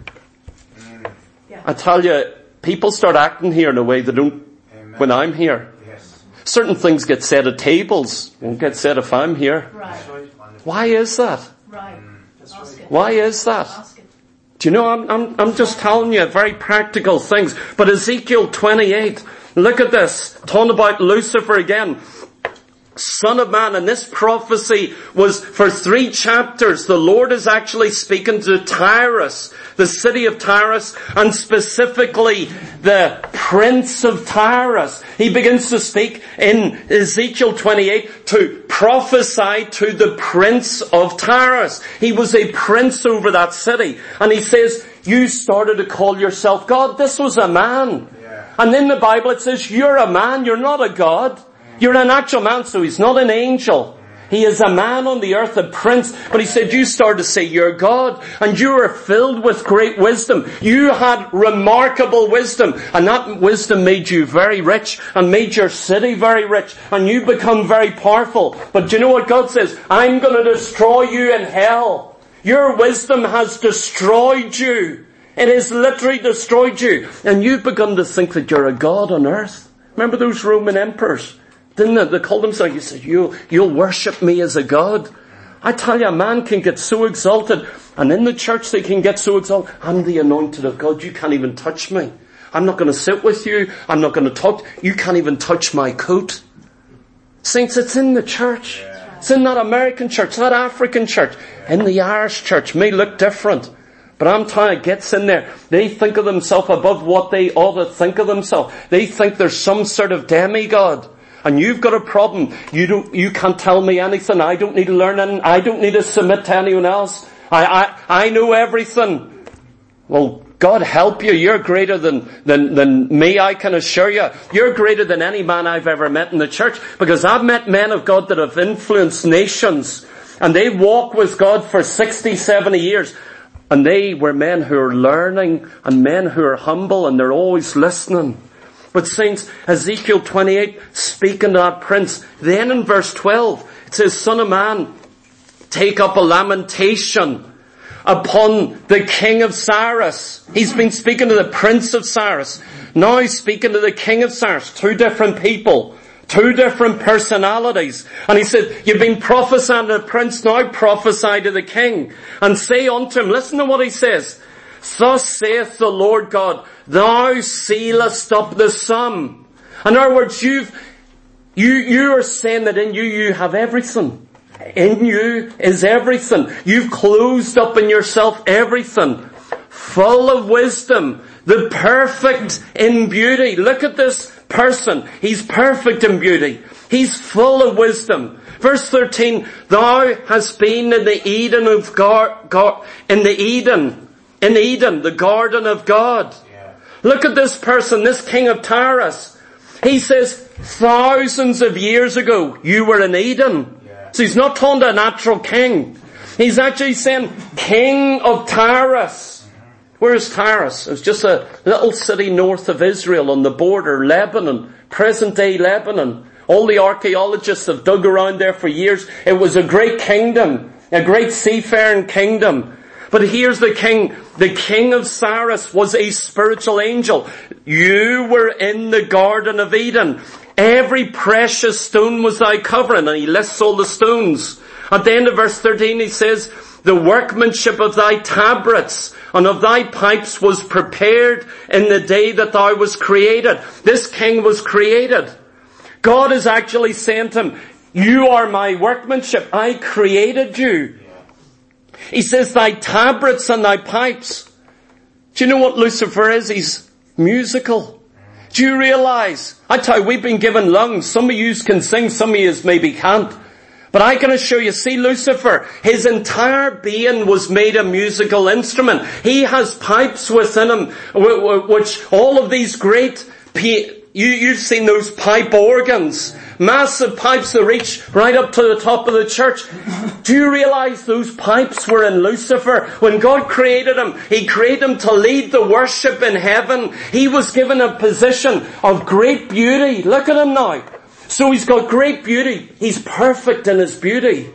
Yeah. I tell you, people start acting here in a way they don't Amen. When I'm here. Certain things get said at tables, won't get said if I'm here. Right. Why is that? Right. Why is that? Do you know, I'm, I'm, I'm just telling you very practical things. But Ezekiel twenty-eight, look at this, talking about Lucifer again. Son of man, and this prophecy was for three chapters. The Lord is actually speaking to Tyrus, the city of Tyrus, and specifically the prince of Tyrus. He begins to speak in Ezekiel twenty-eight to prophesy to the prince of Tyrus. He was a prince over that city. And he says, you started to call yourself God. This was a man. Yeah. And in the Bible it says, you're a man, you're not a God. You're an actual man, so he's not an angel. He is a man on the earth, a prince. But he said, you started to say you're God, and you are filled with great wisdom. You had remarkable wisdom, and that wisdom made you very rich, and made your city very rich, and you become very powerful. But do you know what God says? I'm going to destroy you in hell. Your wisdom has destroyed you. It has literally destroyed you. And you've begun to think that you're a God on earth. Remember those Roman emperors? Didn't they? They called themselves, you said, you, you'll worship me as a God. I tell you, a man can get so exalted, and in the church they can get so exalted. I'm the anointed of God, you can't even touch me. I'm not going to sit with you, I'm not going to talk, you can't even touch my coat. Saints, it's in the church. It's in that American church, that African church, in the Irish church. May look different. But I'm telling you, it gets in there. They think of themselves above what they ought to think of themselves. They think there's some sort of demigod. And you've got a problem. You don't, you can't tell me anything. I don't need to learn anything. I don't need to submit to anyone else. I, I, I know everything. Well, God help you. You're greater than, than, than me, I can assure you. You're greater than any man I've ever met in the church. Because I've met men of God that have influenced nations. And they walk with God for sixty, seventy years. And they were men who are learning and men who are humble and they're always listening. But saints, Ezekiel twenty-eight, speaking to that prince, then in verse twelve, it says, Son of man, take up a lamentation upon the king of Cyrus. He's been speaking to the prince of Cyrus. Now he's speaking to the king of Cyrus. Two different people. Two different personalities. And he said, you've been prophesying to the prince, now prophesy to the king. And say unto him, listen to what he says. Thus saith the Lord God, thou sealest up the sum. In other words, you've, you, you are saying that in you, you have everything. In you is everything. You've closed up in yourself everything. Full of wisdom. The perfect in beauty. Look at this person. He's perfect in beauty. He's full of wisdom. Verse thirteen, thou hast been in the Eden of God, God in the Eden, in Eden, the garden of God. Yeah. Look at this person, this king of Tyrus. He says, thousands of years ago, you were in Eden. Yeah. So he's not talking to a natural king. He's actually saying, king of Tyrus. Where is Tyrus? It was just a little city north of Israel on the border, Lebanon, present day Lebanon. All the archaeologists have dug around there for years. It was a great kingdom, a great seafaring kingdom. But here's the king. The king of Cyrus was a spiritual angel. You were in the Garden of Eden. Every precious stone was thy covering. And he lists all the stones. At the end of verse thirteen he says, the workmanship of thy tabrets and of thy pipes was prepared in the day that thou was created. This king was created. God is actually saying to him, you are my workmanship. I created you. He says, thy tabrets and thy pipes. Do you know what Lucifer is? He's musical. Do you realize? I tell you, we've been given lungs. Some of you can sing, some of you maybe can't. But I can assure you, see Lucifer, his entire being was made a musical instrument. He has pipes within him, which all of these great, you, you've seen those pipe organs. Massive pipes that reach right up to the top of the church. Do you realize those pipes were in Lucifer? When God created him, He created him to lead the worship in heaven. He was given a position of great beauty. Look at him now. So he's got great beauty. He's perfect in his beauty.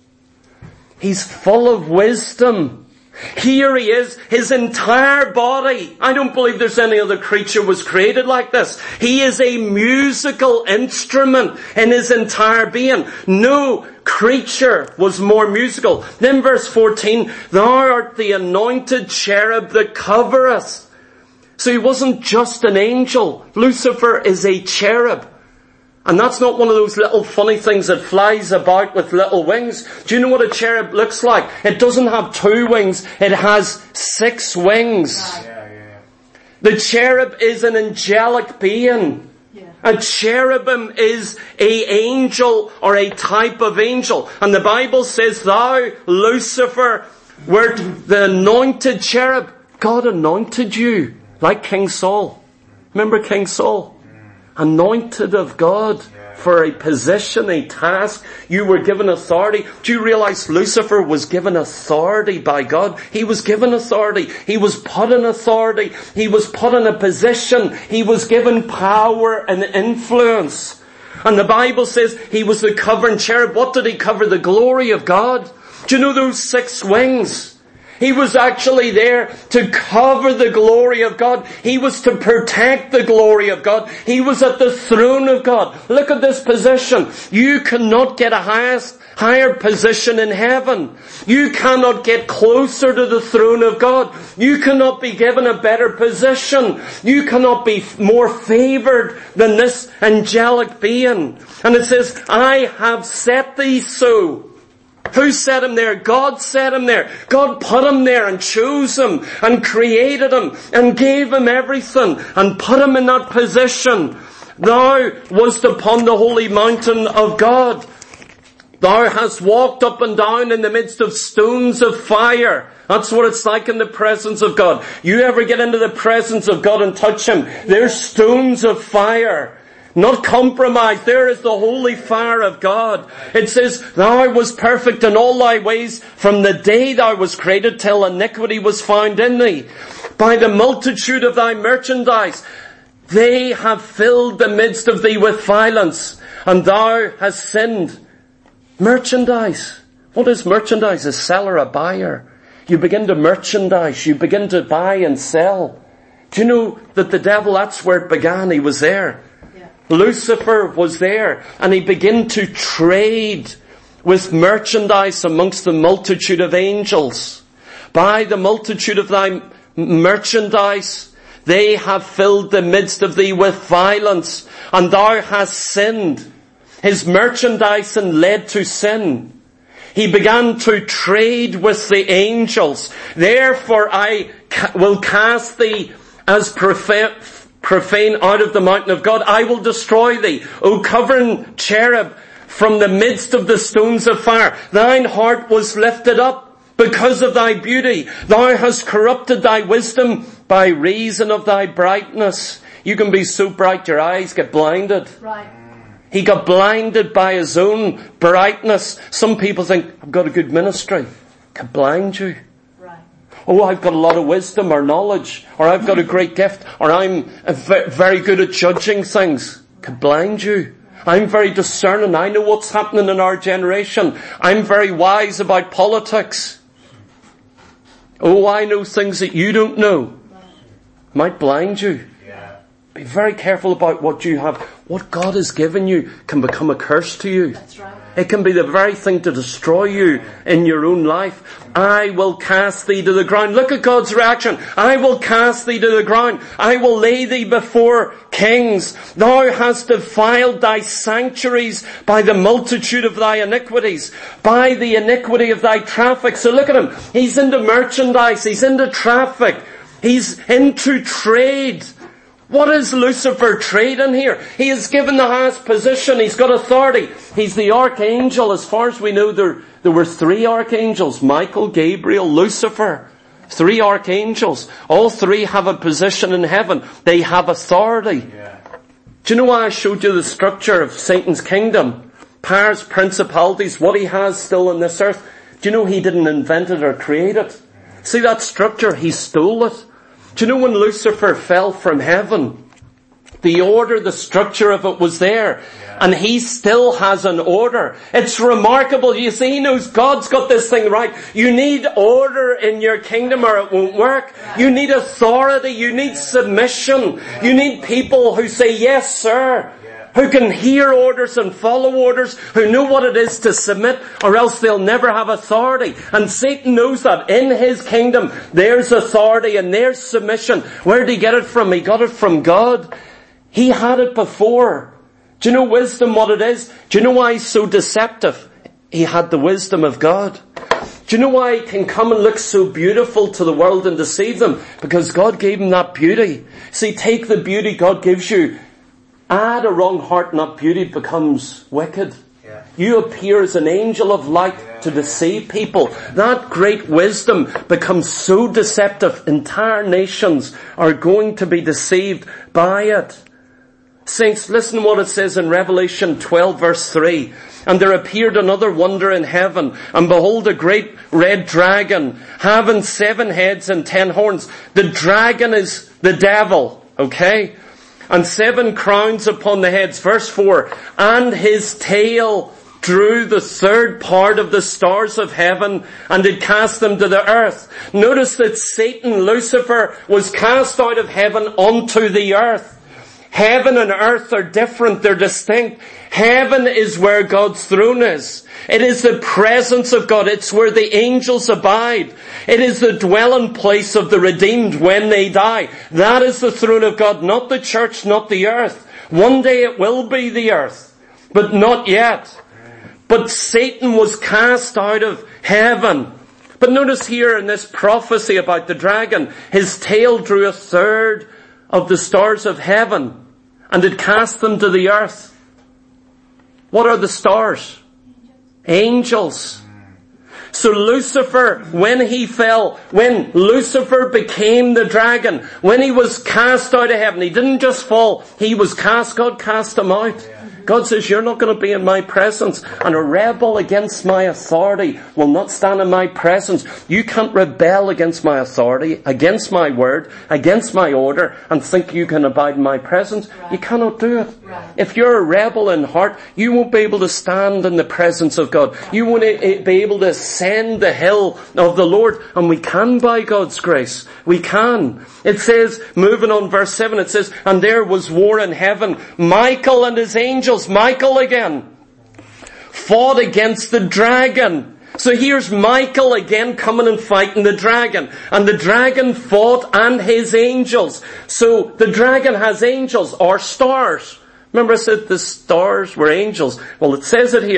He's full of wisdom. Here he is, his entire body. I don't believe there's any other creature was created like this. He is a musical instrument in his entire being. No creature was more musical. Then verse fourteen, thou art the anointed cherub that covereth. So he wasn't just an angel. Lucifer is a cherub. And that's not one of those little funny things that flies about with little wings. Do you know what a cherub looks like? It doesn't have two wings. It has six wings. Yeah, yeah, yeah. The cherub is an angelic being. Yeah. A cherubim is a angel or a type of angel. And the Bible says, thou, Lucifer, wert the anointed cherub. God anointed you, like King Saul. Remember King Saul? Anointed of God for a position, a task. You were given authority. Do you realize Lucifer was given authority by God? He was given authority. He was put in authority. He was put in a position. He was given power and influence. And the Bible says he was the covering cherub. What did he cover? The glory of God. Do you know those six wings? He was actually there to cover the glory of God. He was to protect the glory of God. He was at the throne of God. Look at this position. You cannot get a highest, higher position in heaven. You cannot get closer to the throne of God. You cannot be given a better position. You cannot be more favored than this angelic being. And it says, I have set thee so. Who set him there? God set him there. God put him there and chose him and created him and gave him everything and put him in that position. Thou wast upon the holy mountain of God. Thou hast walked up and down in the midst of stones of fire. That's what it's like in the presence of God. You ever get into the presence of God and touch Him? There's stones of fire. Not compromised. There is the holy fire of God. It says, thou was perfect in all thy ways from the day thou was created till iniquity was found in thee. By the multitude of thy merchandise, they have filled the midst of thee with violence, and thou hast sinned. Merchandise. What is merchandise? A seller, a buyer. You begin to merchandise. You begin to buy and sell. Do you know that the devil, that's where it began. He was there. Lucifer was there, and he began to trade with merchandise amongst the multitude of angels. By the multitude of thy merchandise, they have filled the midst of thee with violence, and thou hast sinned. His merchandising led to sin. He began to trade with the angels. Therefore I will cast thee as prophet, profane out of the mountain of God. I will destroy thee, O covering cherub, from the midst of the stones of fire. Thine heart was lifted up because of thy beauty. Thou hast corrupted thy wisdom by reason of thy brightness. You can be so bright your eyes get blinded. Right. He got blinded by his own brightness. Some people think, I've got a good ministry. Can blind you. Right. Oh, I've got a lot of wisdom or knowledge, or I've got a great gift, or I'm very good at judging things. Can blind you. I'm very discerning. I know what's happening in our generation. I'm very wise about politics. Oh, I know things that you don't know. Might blind you. Yeah. Be very careful about what you have. What God has given you can become a curse to you. That's right. It can be the very thing to destroy you in your own life. I will cast thee to the ground. Look at God's reaction. I will cast thee to the ground. I will lay thee before kings. Thou hast defiled thy sanctuaries by the multitude of thy iniquities, by the iniquity of thy traffic. So look at him. He's into merchandise. He's into traffic. He's into trade. What is Lucifer trading here? He is given the highest position. He's got authority. He's the archangel. As far as we know, there, there were three archangels. Michael, Gabriel, Lucifer. Three archangels. All three have a position in heaven. They have authority. Yeah. Do you know why I showed you the structure of Satan's kingdom? Powers, principalities, what he has still on this earth. Do you know he didn't invent it or create it? See that structure? He stole it. Do you know when Lucifer fell from heaven, the order, the structure of it was there. Yeah. And he still has an order. It's remarkable. You see, he knows God's got this thing right. You need order in your kingdom or it won't work. Yeah. You need authority. You need submission. Yeah. You need people who say, yes, sir. Who can hear orders and follow orders, who know what it is to submit, or else they'll never have authority. And Satan knows that in his kingdom there's authority and there's submission. Where did he get it from? He got it from God. He had it before. Do you know wisdom what it is? Do you know why he's so deceptive? He had the wisdom of God. Do you know why he can come and look so beautiful to the world and deceive them? Because God gave him that beauty. See, take the beauty God gives you. Add a wrong heart and that beauty becomes wicked. Yeah. You appear as an angel of light yeah. to deceive people. That great wisdom becomes so deceptive. Entire nations are going to be deceived by it. Saints, listen to what it says in Revelation twelve verse three. And there appeared another wonder in heaven, and behold a great red dragon, having seven heads and ten horns. The dragon is the devil, okay? And seven crowns upon the heads. Verse four. And his tail drew the third part of the stars of heaven and did cast them to the earth. Notice that Satan, Lucifer, was cast out of heaven onto the earth. Heaven and earth are different. They're distinct. Heaven is where God's throne is. It is the presence of God. It's where the angels abide. It is the dwelling place of the redeemed when they die. That is the throne of God, not the church, not the earth. One day it will be the earth, but not yet. But Satan was cast out of heaven. But notice here in this prophecy about the dragon, his tail drew a third of the stars of heaven and did cast them to the earth. What are the stars? Angels. So Lucifer, when he fell, when Lucifer became the dragon, when he was cast out of heaven, he didn't just fall, he was cast, God cast him out. God says, you're not going to be in my presence, and a rebel against my authority will not stand in my presence. You can't rebel against my authority, against my word, against my order, and think you can abide in my presence. Right. You cannot do it. Right. If you're a rebel in heart, you won't be able to stand in the presence of God. You won't be able to ascend the hill of the Lord, and we can by God's grace. We can. It says, moving on verse seven, it says, and there was war in heaven. Michael and his angels, Michael again, fought against the dragon. So here's Michael again coming and fighting the dragon. And the dragon fought and his angels. So the dragon has angels or stars. Remember I said the stars were angels. Well, it says it here.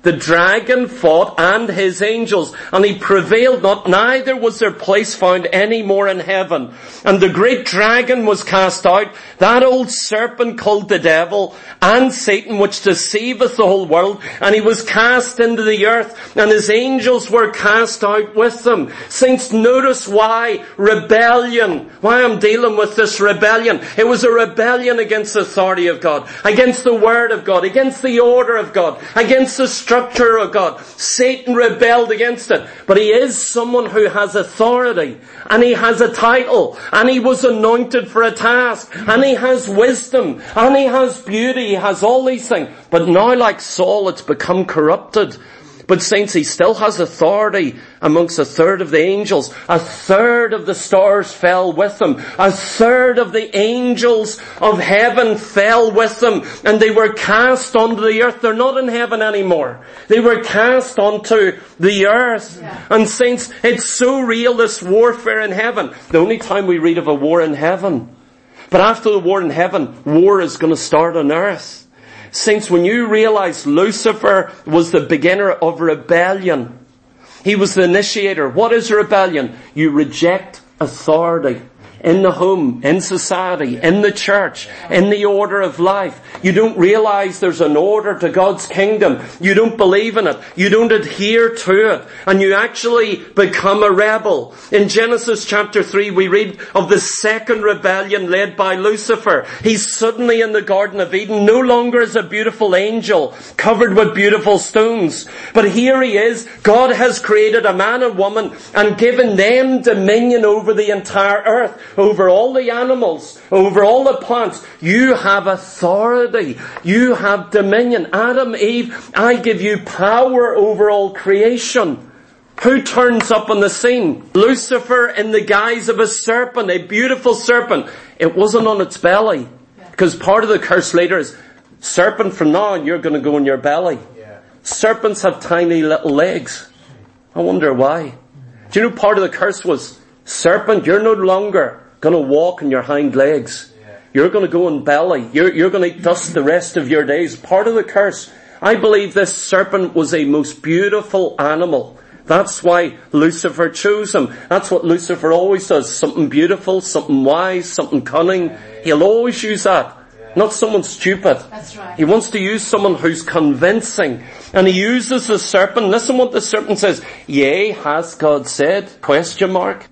The dragon fought and his angels, and he prevailed not, neither was their place found any more in heaven. And the great dragon was cast out, that old serpent called the devil, and Satan, which deceiveth the whole world, and he was cast into the earth, and his angels were cast out with them. Saints, notice why rebellion, why I'm dealing with this rebellion. It was a rebellion against the authority of God, against the word of God, against the order of God, against the structure of God. Satan rebelled against it. But he is someone who has authority, and he has a title, and he was anointed for a task, and he has wisdom, and he has beauty, he has all these things. But now, like Saul, it's become corrupted. But saints, he still has authority amongst a third of the angels. A third of the stars fell with him. A third of the angels of heaven fell with them. And they were cast onto the earth. They're not in heaven anymore. They were cast onto the earth. Yeah. And saints, it's so real, this warfare in heaven. The only time we read of a war in heaven. But after the war in heaven, war is going to start on earth. Saints, when you realize Lucifer was the beginner of rebellion, he was the initiator. What is rebellion? You reject authority in the home, in society, in the church, in the order of life. You don't realize there's an order to God's kingdom. You don't believe in it. You don't adhere to it. And you actually become a rebel. In Genesis chapter three, we read of the second rebellion led by Lucifer. He's suddenly in the Garden of Eden, no longer as a beautiful angel, covered with beautiful stones. But here he is. God has created a man and woman and given them dominion over the entire earth. Over all the animals, over all the plants. You have authority. You have dominion. Adam, Eve, I give you power over all creation. Who turns up on the scene? Lucifer in the guise of a serpent, a beautiful serpent. It wasn't on its belly. Because part of the curse later is, serpent, from now on you're going to go on your belly. Yeah. Serpents have tiny little legs. I wonder why. Do you know part of the curse was, serpent, you're no longer going to walk on your hind legs. Yeah. You're going to go on belly. You're, you're going to eat dust the rest of your days. Part of the curse. I believe this serpent was a most beautiful animal. That's why Lucifer chose him. That's what Lucifer always does. Something beautiful, something wise, something cunning. Yeah, yeah. He'll always use that. Yeah. Not someone stupid. That's right. He wants to use someone who's convincing. And he uses the serpent. Listen what the serpent says. Yea, has God said? Question mark.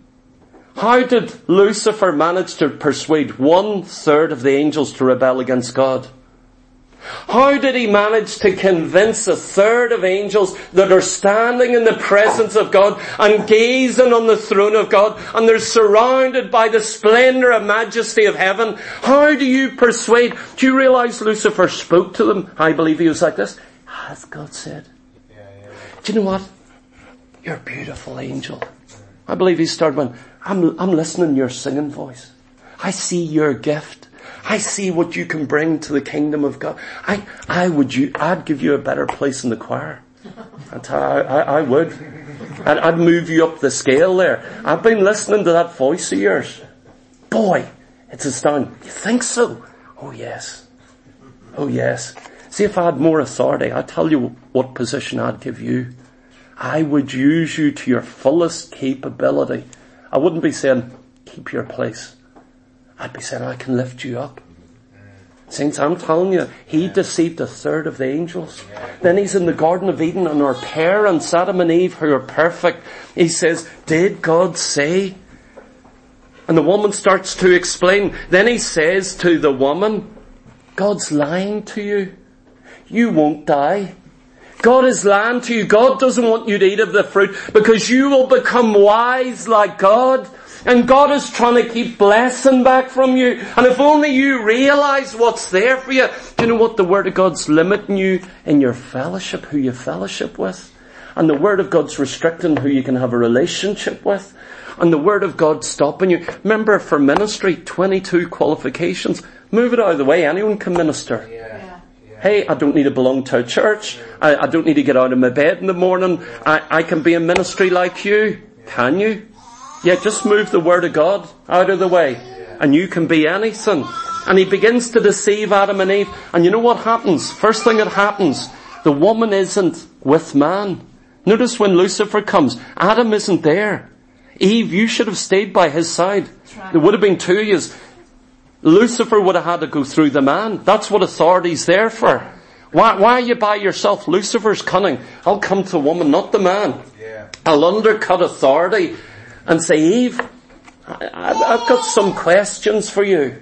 How did Lucifer manage to persuade one third of the angels to rebel against God? How did he manage to convince a third of angels that are standing in the presence of God and gazing on the throne of God, and they're surrounded by the splendor and majesty of heaven? How do you persuade? Do you realize Lucifer spoke to them? I believe he was like this. Has God said? Yeah, yeah. Do you know what? You're a beautiful angel. I believe he started when, I'm, I'm listening to your singing voice. I see your gift. I see what you can bring to the kingdom of God. I, I would you, I'd give you a better place in the choir. I'd, I, I, I would. I'd, I'd move you up the scale there. I've been listening to that voice of yours. Boy, it's astounding. You think so? Oh yes. Oh yes. See, if I had more authority, I'd tell you what position I'd give you. I would use you to your fullest capability. I wouldn't be saying, keep your place. I'd be saying, I can lift you up. Saints, I'm telling you, he deceived a third of the angels. Then he's in the Garden of Eden, and our parents, Adam and Eve, who are perfect, he says, did God say? And the woman starts to explain. Then he says to the woman, God's lying to you. You won't die. God is lying to you. God doesn't want you to eat of the fruit because you will become wise like God. And God is trying to keep blessing back from you. And if only you realize what's there for you. Do you know what? The Word of God's limiting you in your fellowship, who you fellowship with. And the Word of God's restricting who you can have a relationship with. And the Word of God stopping you. Remember, for ministry, twenty-two qualifications. Move it out of the way. Anyone can minister. Yeah. Hey, I don't need to belong to a church. I, I don't need to get out of my bed in the morning. I, I can be in ministry like you. Can you? Yeah, just move the Word of God out of the way. And you can be anything. And he begins to deceive Adam and Eve. And you know what happens? First thing that happens, The woman isn't with man. Notice when Lucifer comes, Adam isn't there. Eve, you should have stayed by his side. Right. There would have been two of you. Lucifer would have had to go through the man. That's what authority's there for. Why, why are you by yourself? Lucifer's cunning. I'll come to the woman, not the man. Yeah. I'll undercut authority and say, Eve, I, I've got some questions for you.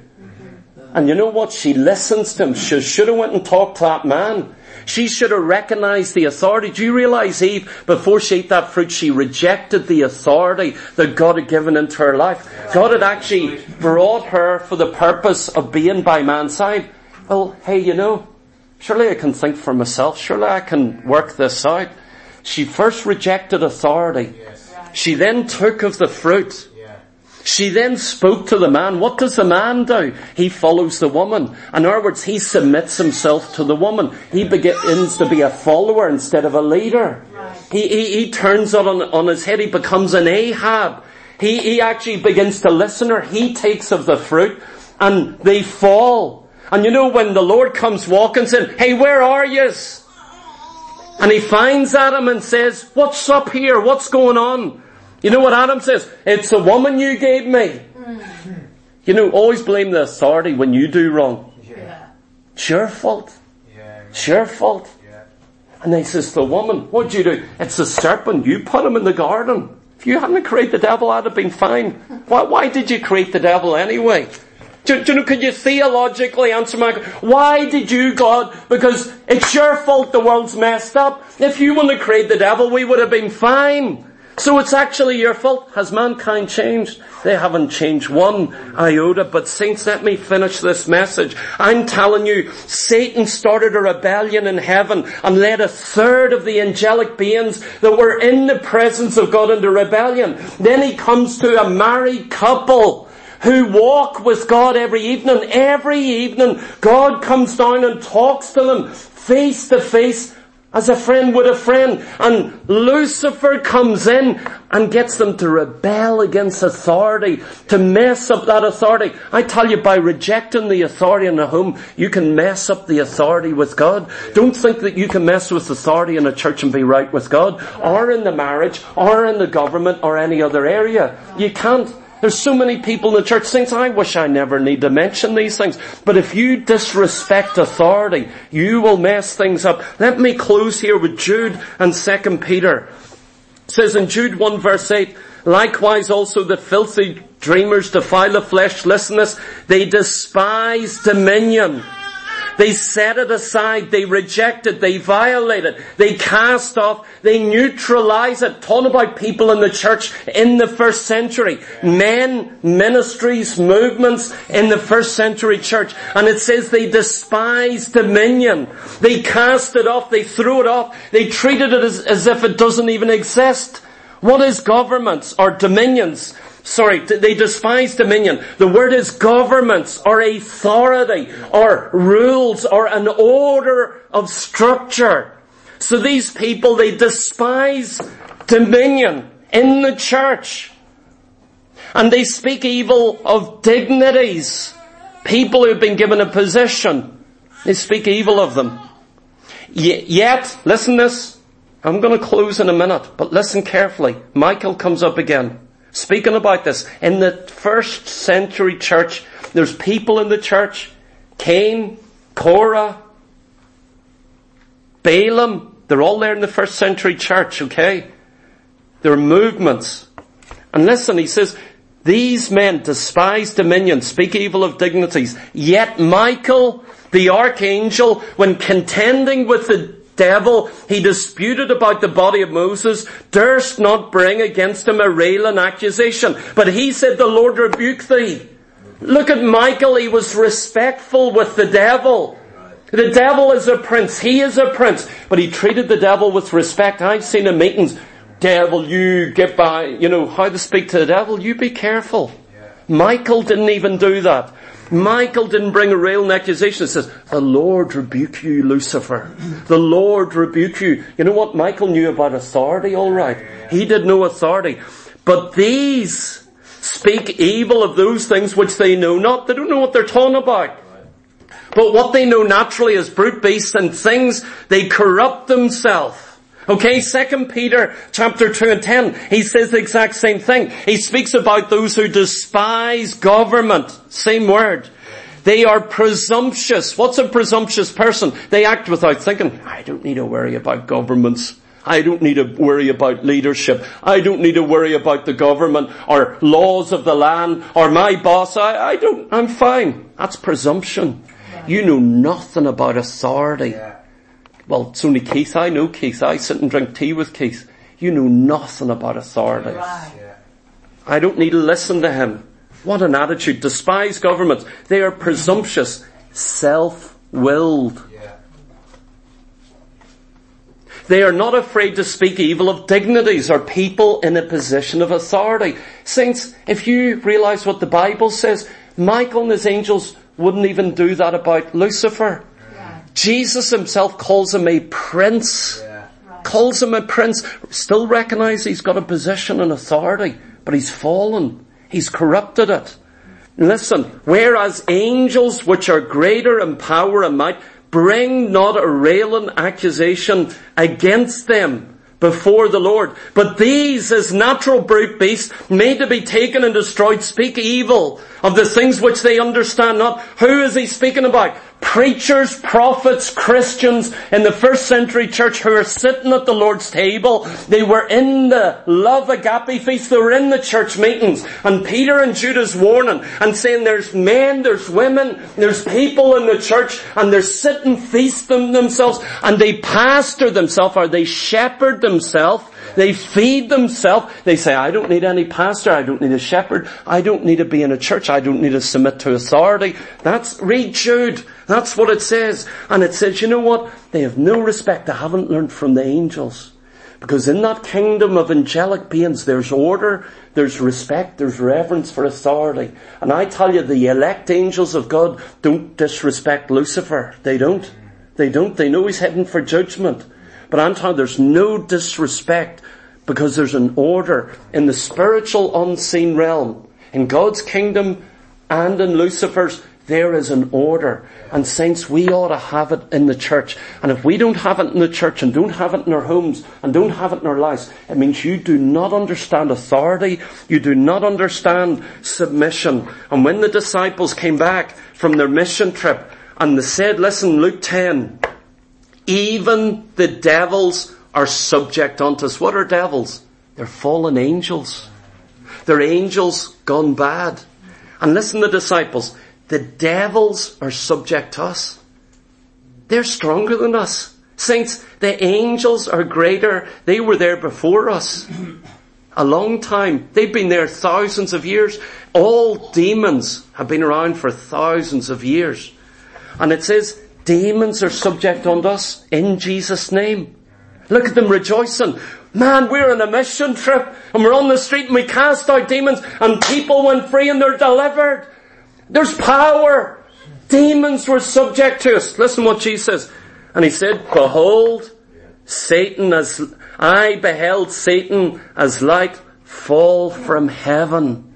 And you know what? She listens to him. She should have went and talked to that man. She should have recognized the authority. Do you realize, Eve, before she ate that fruit, she rejected the authority that God had given into her life. God had actually brought her for the purpose of being by man's side. Well, hey, you know, surely I can think for myself. Surely I can work this out. She first rejected authority. She then took of the fruit. She then spoke to the man. What does the man do? He follows the woman. In other words, he submits himself to the woman. He begins to be a follower instead of a leader. He, he, he turns it on, on his head. He becomes an Ahab. He, he actually begins to listen to her. He takes of the fruit and they fall. And you know, when the Lord comes walking, saying, hey, where are yous? And he finds Adam and says, what's up here? What's going on? You know what Adam says? It's a woman you gave me. Mm. You know, always blame the authority when you do wrong. Yeah. It's your fault. Yeah. It's your fault. Yeah. And he says, the woman, what'd you do? It's the serpent. You put him in the garden. If you hadn't created the devil, I'd have been fine. Why, why did you create the devil anyway? Do, do you know, could you theologically answer my question? Why did you, God? Because it's your fault the world's messed up. If you wouldn't have created the devil, we would have been fine. So it's actually your fault. Has mankind changed? They haven't changed one iota. But saints, let me finish this message. I'm telling you, Satan started a rebellion in heaven and led a third of the angelic beings that were in the presence of God into rebellion. Then he comes to a married couple who walk with God every evening. Every evening, God comes down and talks to them face to face, as a friend would a friend. And Lucifer comes in and gets them to rebel against authority, to mess up that authority. I tell you, by rejecting the authority in the home, you can mess up the authority with God. Don't think that you can mess with authority in a church and be right with God, or in the marriage, or in the government, or any other area. You can't. There's so many people in the church. Things I wish I never need to mention these things. But if you disrespect authority, you will mess things up. Let me close here with Jude and Second Peter. It says in Jude one verse eight, likewise also the filthy dreamers defile the flesh. Listen to this. They despise dominion. They set it aside, they reject it, they violate it, they cast off, they neutralize it. Talking about people in the church in the first century. Men, ministries, movements in the first century church. And it says they despise dominion. They cast it off, they threw it off, they treated it as, as if it doesn't even exist. What is governments or dominions? Sorry, they despise dominion. The word is governments or authority or rules or an order of structure. So these people, they despise dominion in the church. And they speak evil of dignities. People who've been given a position, they speak evil of them. Yet, listen to this. I'm going to close in a minute, but listen carefully. Michael comes up again. Speaking about this, in the first century church, there's people in the church, Cain, Korah, Balaam, they're all there in the first century church, okay? There are movements. And listen, he says, these men despise dominion, speak evil of dignities, yet Michael, the archangel, when contending with the devil, he disputed about the body of Moses, durst not bring against him a railing accusation. But he said, the Lord rebuke thee. Look at Michael, he was respectful with the devil. The devil is a prince, he is a prince, but he treated the devil with respect. I've seen in meetings, devil, you get by, you know, how to speak to the devil, you be careful. Michael didn't even do that. Michael didn't bring a railing accusation. It says, the Lord rebuke you, Lucifer. The Lord rebuke you. You know what? Michael knew about authority, all right. He did know authority. But these speak evil of those things which they know not. They don't know what they're talking about. But what they know naturally is brute beasts and things, they corrupt themselves. Okay, Second Peter chapter two and ten, he says the exact same thing. He speaks about those who despise government. Same word. They are presumptuous. What's a presumptuous person? They act without thinking. I don't need to worry about governments. I don't need to worry about leadership. I don't need to worry about the government or laws of the land or my boss. I, I don't, I'm fine. That's presumption. You know nothing about authority. Well, it's only Keith. I know Keith. I sit and drink tea with Keith. You know nothing about authority. I don't need to listen to him. What an attitude. Despise governments. They are presumptuous, self-willed. They are not afraid to speak evil of dignities or people in a position of authority. Saints, if you realize what the Bible says, Michael and his angels wouldn't even do that about Lucifer. Yeah. Jesus himself calls him a prince. Yeah. Right. Calls him a prince. Still recognize he's got a position and authority, but he's fallen. He's corrupted it. Listen, whereas angels, which are greater in power and might, bring not a railing accusation against them before the Lord. But these, as natural brute beasts, made to be taken and destroyed, speak evil of the things which they understand not. Who is he speaking about? Preachers, prophets, Christians in the first century church who are sitting at the Lord's table. They were in the love agape feast. They were in the church meetings. And Peter and Judah's warning and saying there's men, there's women, there's people in the church and they're sitting feasting themselves and they pastor themselves or they shepherd themselves. They feed themselves. They say, I don't need any pastor. I don't need a shepherd. I don't need to be in a church. I don't need to submit to authority. That's, read Jude. That's what it says. And it says, you know what? They have no respect. They haven't learned from the angels. Because in that kingdom of angelic beings, there's order, there's respect, there's reverence for authority. And I tell you, the elect angels of God don't disrespect Lucifer. They don't. They don't. They know he's heading for judgment. But I'm telling you, there's no disrespect because there's an order in the spiritual unseen realm. In God's kingdom and in Lucifer's, there is an order. And saints, we ought to have it in the church. And if we don't have it in the church and don't have it in our homes and don't have it in our lives, it means you do not understand authority. You do not understand submission. And when the disciples came back from their mission trip and they said, listen, Luke ten, even the devils are subject unto us. What are devils? They're fallen angels. They're angels gone bad. And listen to the disciples. The devils are subject to us. They're stronger than us. Saints, the angels are greater. They were there before us. A long time. They've been there thousands of years. All demons have been around for thousands of years. And it says, demons are subject unto us in Jesus' name. Look at them rejoicing. Man, we're on a mission trip and we're on the street and we cast out demons and people went free and they're delivered. There's power. Demons were subject to us. Listen what Jesus says. And he said, behold, Satan as, I beheld Satan as light fall from heaven.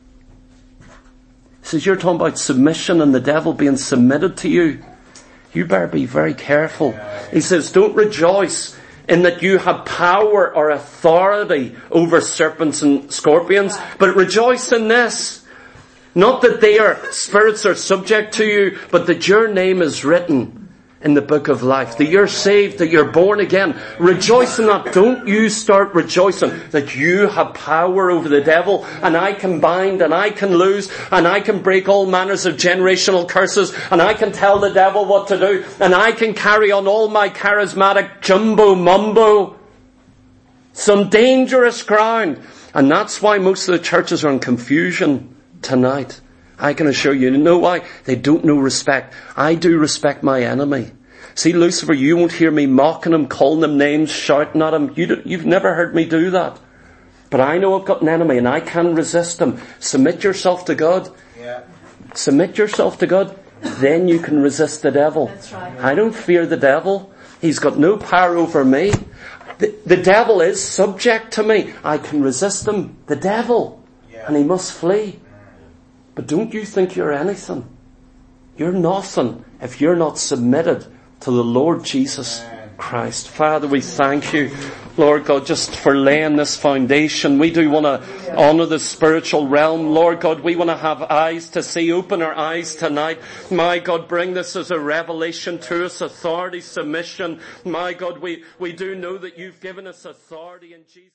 He says, you're talking about submission and the devil being submitted to you. You better be very careful. He says, don't rejoice in that you have power or authority over serpents and scorpions, but rejoice in this. Not that they are, spirits are subject to you, but that your name is written in the book of life. That you're saved, that you're born again. Rejoice in that. Don't you start rejoicing that you have power over the devil and I can bind and I can lose and I can break all manners of generational curses and I can tell the devil what to do and I can carry on all my charismatic jumbo mumbo. Some dangerous ground. And that's why most of the churches are in confusion tonight. I can assure you, you know why? They don't know respect. I do respect my enemy. See, Lucifer, you won't hear me mocking him, calling him names, shouting at him. You do, you've never heard me do that. But I know I've got an enemy and I can resist him. Submit yourself to God. Yeah. Submit yourself to God. Then you can resist the devil. That's right. I don't fear the devil. He's got no power over me. The, the devil is subject to me. I can resist him. The devil. Yeah. And he must flee. But don't you think you're anything. You're nothing if you're not submitted to the Lord Jesus Christ. Father, we thank you, Lord God, just for laying this foundation. We do want to honour the spiritual realm. Lord God, we want to have eyes to see. Open our eyes tonight. My God, bring this as a revelation to us. Authority, submission. My God, we, we do know that you've given us authority in Jesus.